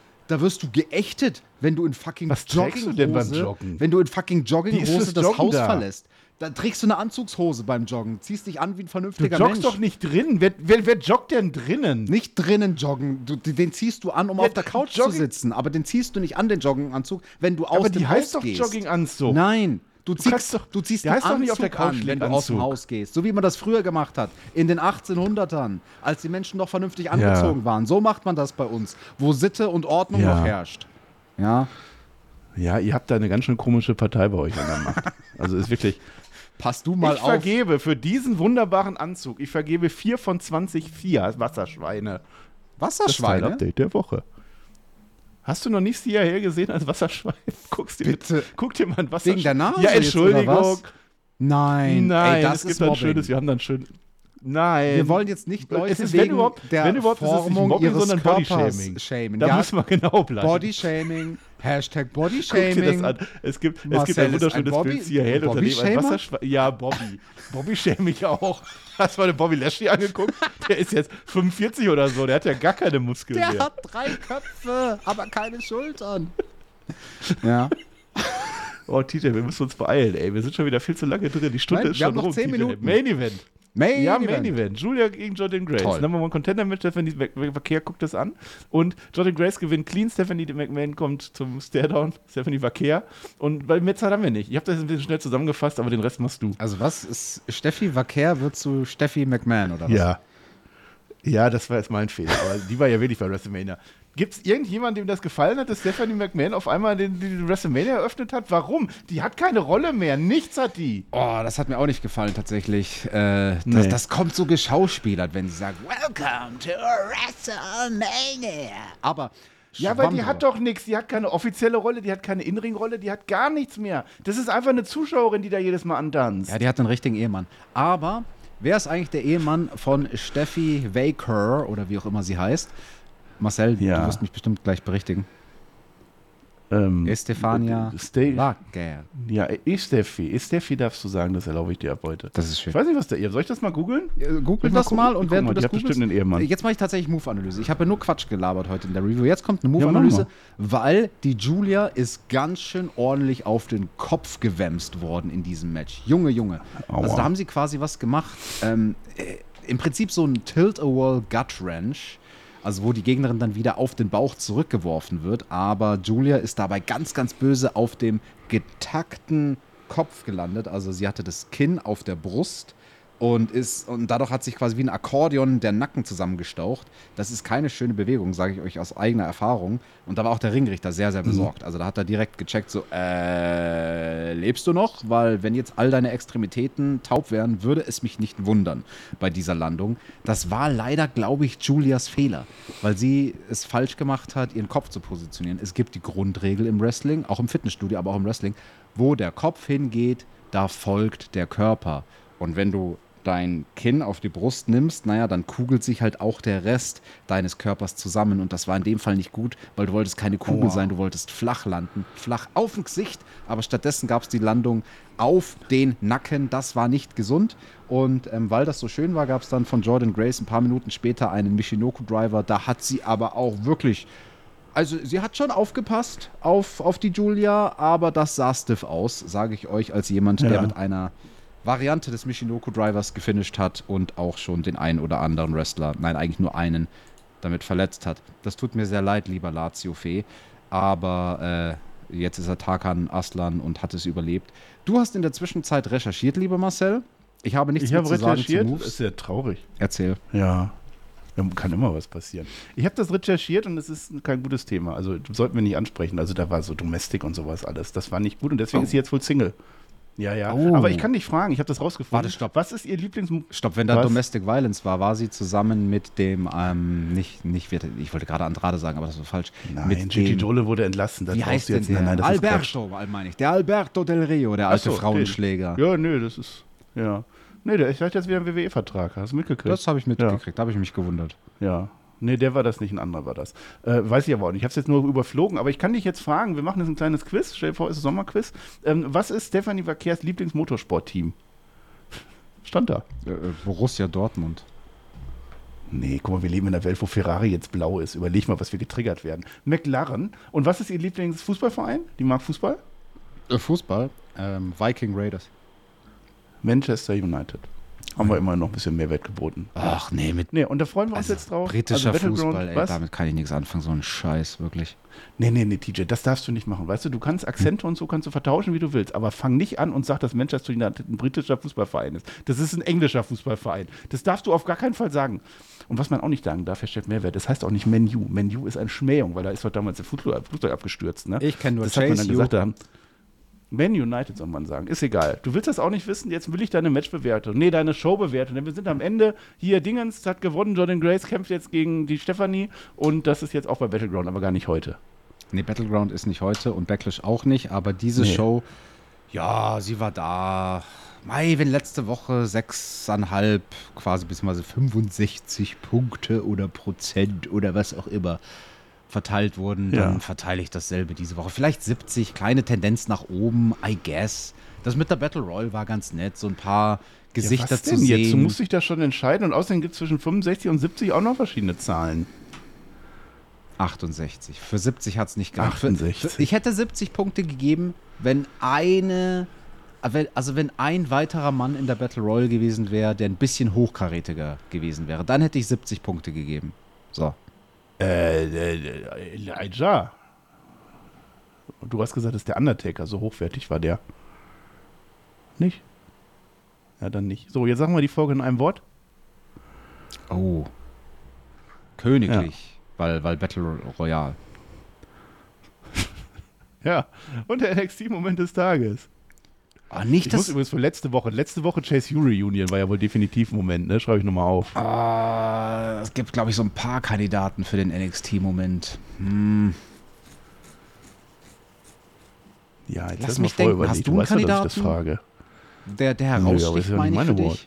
geächtet, wenn du in fucking Was trägst du denn beim Joggen? Wenn du in fucking Jogginghose das Haus verlässt. Da trägst du eine Anzugshose beim Joggen, ziehst dich an wie ein vernünftiger Du joggst Mensch. doch nicht drin. Wer joggt denn drinnen? Nicht drinnen joggen. Den ziehst du an, um auf der Couch zu sitzen. Aber den ziehst du nicht an, den Jogginganzug, wenn du aus Aber dem die Haus heißt doch gehst. Jogginganzug. Nein. Du ziehst der den heißt doch nicht auf der Anzug Couch an, wenn du aus dem Anzug. Haus gehst. So wie man das früher gemacht hat. In den 1800ern, als die Menschen noch vernünftig angezogen waren. So macht man das bei uns. Wo Sitte und Ordnung noch herrscht. Ja. Ja, ihr habt da eine ganz schön komische Partei bei euch an der Macht. Also ist wirklich... Passt du mal auf. Ich vergebe für diesen wunderbaren Anzug, 4 von 20 Wasserschweine. Wasserschweine? Das Update der Woche. Hast du noch nicht CIA gesehen als Wasserschwein? Guck dir mal ein Wasserschwein. Wegen der Nase Ja, Entschuldigung. Jetzt, oder was? Nein. Nein, Ey, das es gibt ist ein Mobbing. schönes, wir haben dann schön... Nein. Wir wollen jetzt nicht Leute es ist, wegen wenn überhaupt, ist es nicht Mobbing, sondern Bodyshaming. Shamen. Da Ja, müssen wir genau bleiben. Bodyshaming, Hashtag Guck Bodyshaming. dir das an. Es gibt Marcel ein ist ein wunderschönes Bild hier Bobby- unter dem Bobby-Shamer? Wasserschwein. Ja, Bobby. Bobby schäme ich auch. Hast du mal den Bobby Lashley angeguckt? Der ist jetzt 45 oder so. Der hat ja gar keine Muskeln Der mehr. hat 3 Köpfe, aber keine Schultern. Ja. Oh, TJ, wir müssen uns beeilen, ey. Wir sind schon wieder viel zu lange drin. Die Stunde Nein, ist wir schon haben noch rum. 10 TJ. Minuten. Main Event. Main Event. Julia gegen Jordan Grace. Toll. Number One Contender mit Stephanie Vaquer guckt das an. Und Jordan Grace gewinnt clean. Stephanie McMahon kommt zum Staredown. Stephanie Vaquer. Und weil mehr Zeit haben wir nicht. Ich habe das ein bisschen schnell zusammengefasst, aber den Rest machst du. Also was ist Steffi Vaquer wird zu Steffi McMahon oder was? Ja. Ja, das war jetzt mein Fehler. Aber die war ja wirklich bei WrestleMania. Gibt es irgendjemanden, dem das gefallen hat, dass Stephanie McMahon auf einmal die WrestleMania eröffnet hat? Warum? Die hat keine Rolle mehr. Nichts hat die. Oh, das hat mir auch nicht gefallen tatsächlich. Nee. Das kommt so geschauspielert, wenn sie sagt, Welcome to WrestleMania. Aber Ja, aber die hat doch nichts. Die hat keine offizielle Rolle, die hat keine In-Ring-Rolle, die hat gar nichts mehr. Das ist einfach eine Zuschauerin, die da jedes Mal antanzt. Ja, die hat einen richtigen Ehemann. Aber wer ist eigentlich der Ehemann von Steffi Vaquer oder wie auch immer sie heißt? Marcel, du wirst mich bestimmt gleich berichtigen. Estefania Vaquer. Ja, Steffi darfst du sagen, das erlaube ich dir ab heute. Das ist schön. Ich weiß nicht, was der Soll ich das mal googeln? Google das mal und während du das googelst, bestimmt einen Ehemann. Jetzt mache ich tatsächlich Move-Analyse. Ich habe ja nur Quatsch gelabert heute in der Review. Jetzt kommt eine Move-Analyse, weil die Julia ist ganz schön ordentlich auf den Kopf gewämst worden in diesem Match. Junge. Aua. Also da haben sie quasi was gemacht. Im Prinzip so ein Tilt-A-Whirl Gut-Wrench. Also wo die Gegnerin dann wieder auf den Bauch zurückgeworfen wird. Aber Julia ist dabei ganz, ganz böse auf dem getackten Kopf gelandet. Also sie hatte das Kinn auf der Brust und dadurch hat sich quasi wie ein Akkordeon der Nacken zusammengestaucht. Das ist keine schöne Bewegung, sage ich euch aus eigener Erfahrung. Und da war auch der Ringrichter sehr, sehr besorgt. Also da hat er direkt gecheckt, so, lebst du noch? Weil wenn jetzt all deine Extremitäten taub wären, würde es mich nicht wundern bei dieser Landung. Das war leider, glaube ich, Julias Fehler, weil sie es falsch gemacht hat, ihren Kopf zu positionieren. Es gibt die Grundregel im Wrestling, auch im Fitnessstudio, aber auch im Wrestling, wo der Kopf hingeht, da folgt der Körper. Und wenn du dein Kinn auf die Brust nimmst, naja, dann kugelt sich halt auch der Rest deines Körpers zusammen. Und das war in dem Fall nicht gut, weil du wolltest keine Kugel sein, du wolltest flach landen, flach auf dem Gesicht. Aber stattdessen gab es die Landung auf den Nacken. Das war nicht gesund. Und weil das so schön war, gab es dann von Jordan Grace ein paar Minuten später einen Michinoku-Driver. Da hat sie aber auch wirklich... Also sie hat schon aufgepasst auf die Julia, aber das sah stiff aus, sage ich euch, als jemand, der mit einer Variante des Michinoku-Drivers gefinisht hat und auch schon den einen oder anderen Wrestler, nein, eigentlich nur einen, damit verletzt hat. Das tut mir sehr leid, lieber Lazio-Fee, aber jetzt ist er Tarkan Aslan und hat es überlebt. Du hast in der Zwischenzeit recherchiert, lieber Marcel. Ich habe nichts mehr zu sagen zu Moves. Das ist sehr traurig. Erzähl. Ja. Da kann immer was passieren. Ich habe das recherchiert und es ist kein gutes Thema. Also sollten wir nicht ansprechen. Also da war so Domestic und sowas alles. Das war nicht gut und deswegen ist sie jetzt wohl Single. Ja. Oh. Aber ich kann dich fragen, ich habe das rausgefunden. Warte, stopp. Was ist ihr Stopp, wenn da Domestic Violence war sie zusammen mit dem, ich wollte gerade Andrade sagen, aber das war falsch. Nein, mit Gigi Dole wurde entlassen. Wie heißt denn der? Nein, das Alberto, meine ich. Der Alberto Del Rio, der alte Frauenschläger. Ja, nö, das ist, ja. Nee, der hat jetzt wieder einen WWE-Vertrag. Hast du mitgekriegt? Das habe ich mitgekriegt, da habe ich mich gewundert. Ja. Nee, der war das nicht, ein anderer war das. Weiß ich aber auch nicht. Ich habe es jetzt nur überflogen. Aber ich kann dich jetzt fragen, wir machen jetzt ein kleines Quiz. Stell dir vor, es ist ein Sommerquiz. Was ist Stephanie Vaquers Lieblingsmotorsportteam? Stand da. Borussia Dortmund. Nee, guck mal, wir leben in einer Welt, wo Ferrari jetzt blau ist. Überleg mal, was wir getriggert werden. McLaren. Und was ist ihr Lieblingsfußballverein? Die mag Fußball? Fußball? Viking Raiders. Manchester United. Haben wir immer noch ein bisschen Mehrwert geboten. Ach nee, und da freuen wir uns jetzt drauf. Britischer Fußball, ey, damit kann ich nichts anfangen, so ein Scheiß, wirklich. Nee, TJ, das darfst du nicht machen. Weißt du, du kannst Akzente und so kannst du vertauschen, wie du willst, aber fang nicht an und sag, dass Manchester United ein britischer Fußballverein ist. Das ist ein englischer Fußballverein. Das darfst du auf gar keinen Fall sagen. Und was man auch nicht sagen darf, Herr Chef Mehrwert, das heißt auch nicht Menu. Menu ist eine Schmähung, weil da ist doch damals der Flugzeug abgestürzt. Ne? Ich kenne nur das hat man dann gesagt, Man United soll man sagen. Ist egal. Du willst das auch nicht wissen, jetzt will ich deine Matchbewertung. Nee, deine Showbewertung. Denn wir sind am Ende. Hier, Dingens hat gewonnen, Jordan Grace kämpft jetzt gegen die Stefanie und das ist jetzt auch bei Battleground, aber gar nicht heute. Nee, Battleground ist nicht heute und Backlash auch nicht, aber diese Show, ja, sie war da. Wenn letzte Woche 6,5, quasi beziehungsweise 65 Punkte oder Prozent oder was auch immer verteilt wurden, dann verteile ich dasselbe diese Woche. Vielleicht 70, kleine Tendenz nach oben, I guess. Das mit der Battle Royale war ganz nett, so ein paar Gesichter zu sehen. Jetzt? Du musst dich da schon entscheiden und außerdem gibt es zwischen 65 und 70 auch noch verschiedene Zahlen. 68. Für 70 hat es nicht gereicht. 68. Ich hätte 70 Punkte gegeben, wenn ein weiterer Mann in der Battle Royale gewesen wäre, der ein bisschen hochkarätiger gewesen wäre. Dann hätte ich 70 Punkte gegeben. So. Elijah. Du hast gesagt, das ist der Undertaker, so hochwertig war der. Nicht? Ja, dann nicht. So, jetzt sagen wir die Folge in einem Wort. Oh. Königlich, weil Battle Royale. Ja, und der NXT-Moment des Tages. Nicht ich muss übrigens für letzte Woche Chase Fury Reunion war ja wohl definitiv ein Moment, ne? Schreibe ich nochmal auf. Es gibt, glaube ich, so ein paar Kandidaten für den NXT-Moment. Ja, jetzt lass mich denken, hast du einen Kandidaten? Das frage. Der heraussticht, meine ich, für dich?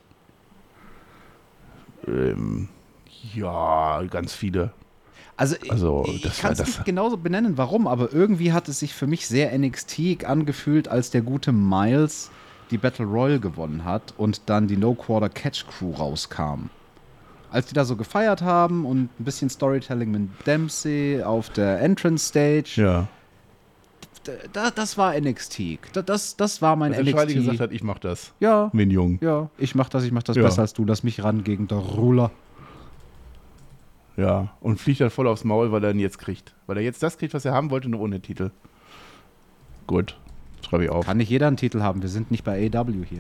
Ja, ganz viele. Also ich kann es nicht genauso benennen, warum, aber irgendwie hat es sich für mich sehr NXT angefühlt, als der gute Miles die Battle Royale gewonnen hat und dann die No Quarter Catch Crew rauskam. Als die da so gefeiert haben und ein bisschen Storytelling mit Dempsey auf der Entrance Stage. Ja. Das war NXT. Das war mein NXT. Charlie gesagt hat, ich mach das. Ja. Min Jung. Ja, ich mach das besser als du. Lass mich ran gegen der Ruler. Ja, und fliegt dann voll aufs Maul, weil er ihn jetzt kriegt. Weil er jetzt das kriegt, was er haben wollte, nur ohne Titel. Gut, schreibe ich auf. Kann nicht jeder einen Titel haben, wir sind nicht bei AEW hier.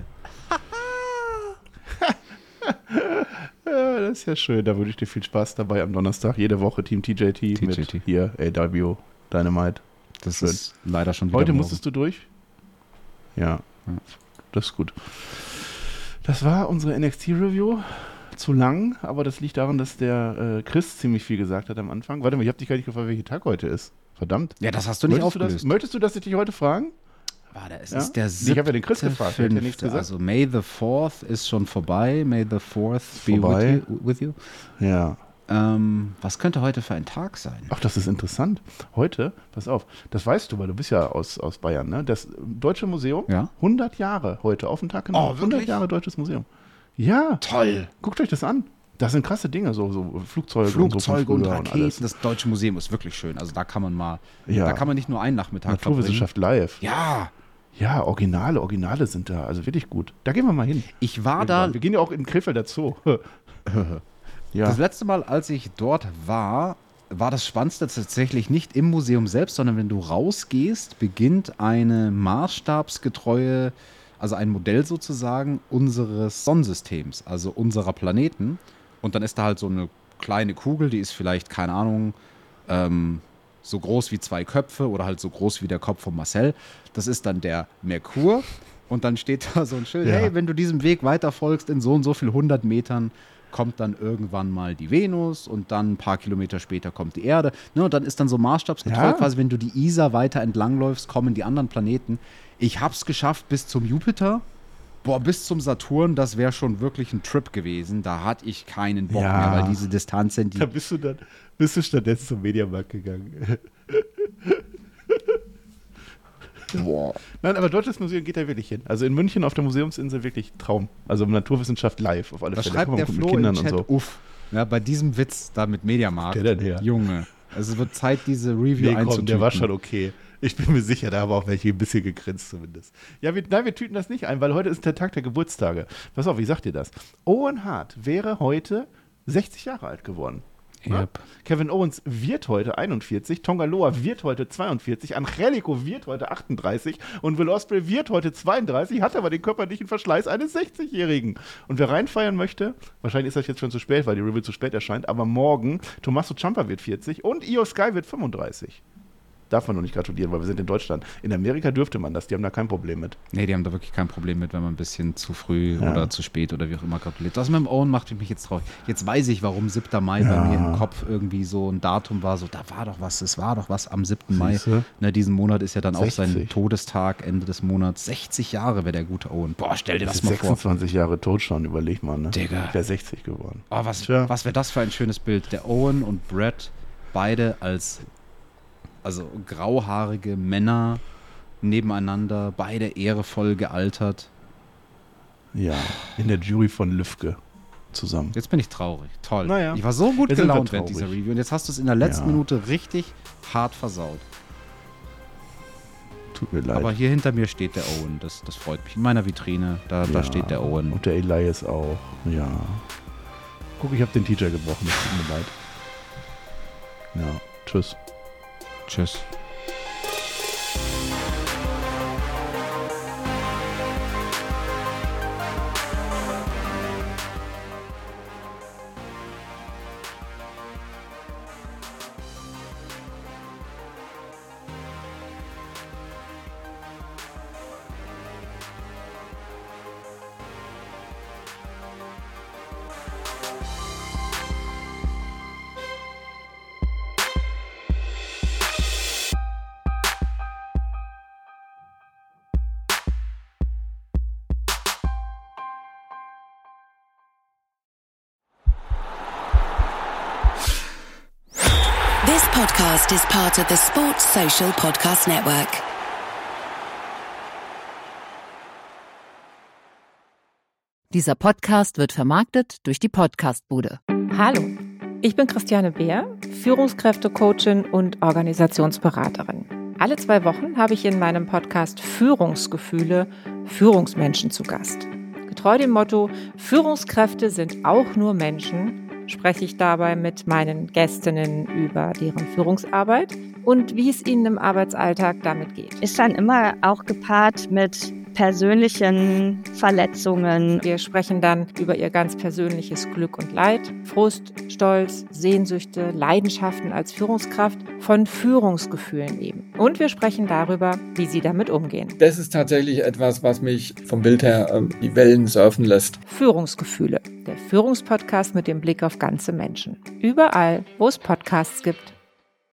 Ja, das ist ja schön, da wünsche ich dir viel Spaß dabei am Donnerstag. Jede Woche Team TJT. Mit hier AEW Dynamite. Das schön. Ist leider schon wieder heute morgen. Musstest du durch? Ja, das ist gut. Das war unsere NXT-Review. Zu lang, aber das liegt daran, dass der Chris ziemlich viel gesagt hat am Anfang. Warte mal, ich habe dich gar nicht gefragt, welcher Tag heute ist. Verdammt. Ja, das hast du nicht aufgelöst. Möchtest du, dass ich dich heute fragen? Warte, es ist der 7. Ich habe ja den Chris gefragt, der hat ja nichts gesagt. Also May the 4th ist schon vorbei. May the 4th be with you. Ja. Was könnte heute für ein Tag sein? Ach, das ist interessant. Heute, pass auf, das weißt du, weil du bist ja aus Bayern, ne? Das Deutsche Museum, 100 Jahre heute, auf den Tag genau. 100 Jahre Deutsches Museum. Ja. Toll. Guckt euch das an. Das sind krasse Dinge, so Flugzeuge und Raketen. Das Deutsche Museum ist wirklich schön. Also da kann man mal, da kann man nicht nur einen Nachmittag Naturwissenschaft live. Ja. Ja, Originale sind da, also wirklich gut. Da gehen wir mal hin. Ich war da. Wir gehen ja auch in Krefelder Zoo. Ja. Das letzte Mal, als ich dort war das Spannendste tatsächlich nicht im Museum selbst, sondern wenn du rausgehst, beginnt eine maßstabsgetreue, also ein Modell sozusagen unseres Sonnensystems, also unserer Planeten. Und dann ist da halt so eine kleine Kugel, die ist vielleicht, keine Ahnung, so groß wie 2 Köpfe oder halt so groß wie der Kopf von Marcel. Das ist dann der Merkur. Und dann steht da so ein Schild, hey, wenn du diesem Weg weiter folgst, in so und so viel 100 Metern kommt dann irgendwann mal die Venus und dann ein paar Kilometer später kommt die Erde. Ne, und dann ist dann so maßstabsgetreu, quasi wenn du die Isar weiter entlangläufst, kommen die anderen Planeten. Ich hab's geschafft bis zum Jupiter. Bis zum Saturn, das wäre schon wirklich ein Trip gewesen. Da hatte ich keinen Bock mehr, weil diese Distanzen, Da bist du stattdessen zum Mediamarkt gegangen. Boah. Nein, aber Deutsches Museum geht da wirklich hin. Also in München auf der Museumsinsel wirklich Traum. Also Naturwissenschaft live auf alle Fälle. Da schreibt der Flo im Chat, uff. Ja, bei diesem Witz da mit Mediamarkt. Der denn her? Junge. Also es wird Zeit, diese Review einzutüten. Der war schon okay. Ich bin mir sicher, da haben auch welche ein bisschen gegrinst zumindest. Ja, wir tüten das nicht ein, weil heute ist der Tag der Geburtstage. Pass auf, ich sag dir das. Owen Hart wäre heute 60 Jahre alt geworden. Yep. Kevin Owens wird heute 41, Tongaloa wird heute 42, Angelico wird heute 38 und Will Ospreay wird heute 32, hat aber den körperlichen Verschleiß eines 60-Jährigen. Und wer reinfeiern möchte, wahrscheinlich ist das jetzt schon zu spät, weil die Review zu spät erscheint, aber morgen, Tommaso Ciampa wird 40 und Io Sky wird 35. Darf man noch nicht gratulieren, weil wir sind in Deutschland. In Amerika dürfte man das, die haben da kein Problem mit. Nee, die haben da wirklich kein Problem mit, wenn man ein bisschen zu früh oder zu spät oder wie auch immer gratuliert. Das mit dem Owen macht mich jetzt traurig. Jetzt weiß ich, warum 7. Mai bei mir im Kopf irgendwie so ein Datum war, so da war doch was, es war doch was am 7. Mai. Ne, diesen Monat ist ja dann 60. auch sein Todestag, Ende des Monats. 60 Jahre wäre der gute Owen. Boah, stell dir das mal 26 vor. 26 Jahre tot schon, überleg mal, ne? Digga. Ich wäre 60 geworden. Oh, was wäre das für ein schönes Bild? Der Owen und Brett, beide als grauhaarige Männer nebeneinander, beide ehrevoll gealtert. Ja, in der Jury von Lüfke zusammen. Jetzt bin ich traurig. Toll. Naja, ich war so gut gelaunt während dieser Review und jetzt hast du es in der letzten Minute richtig hart versaut. Tut mir leid. Aber hier hinter mir steht der Owen. Das freut mich. In meiner Vitrine, da steht der Owen. Und der Elias auch. Ja. Guck, ich habe den Teacher gebrochen. Das tut mir leid. Ja, tschüss. Tschüss. This podcast is part of the Sports Social Podcast Network. Dieser Podcast wird vermarktet durch die Podcastbude. Hallo, ich bin Christiane Beer, Führungskräftecoachin und Organisationsberaterin. Alle 2 Wochen habe ich in meinem Podcast Führungsgefühle Führungsmenschen zu Gast. Getreu dem Motto, Führungskräfte sind auch nur Menschen, spreche ich dabei mit meinen Gästinnen über deren Führungsarbeit und wie es ihnen im Arbeitsalltag damit geht. Ist dann immer auch gepaart mit persönlichen Verletzungen. Wir sprechen dann über ihr ganz persönliches Glück und Leid, Frust, Stolz, Sehnsüchte, Leidenschaften als Führungskraft, von Führungsgefühlen eben. Und wir sprechen darüber, wie sie damit umgehen. Das ist tatsächlich etwas, was mich vom Bild her die Wellen surfen lässt. Führungsgefühle, der Führungspodcast mit dem Blick auf ganze Menschen. Überall, wo es Podcasts gibt.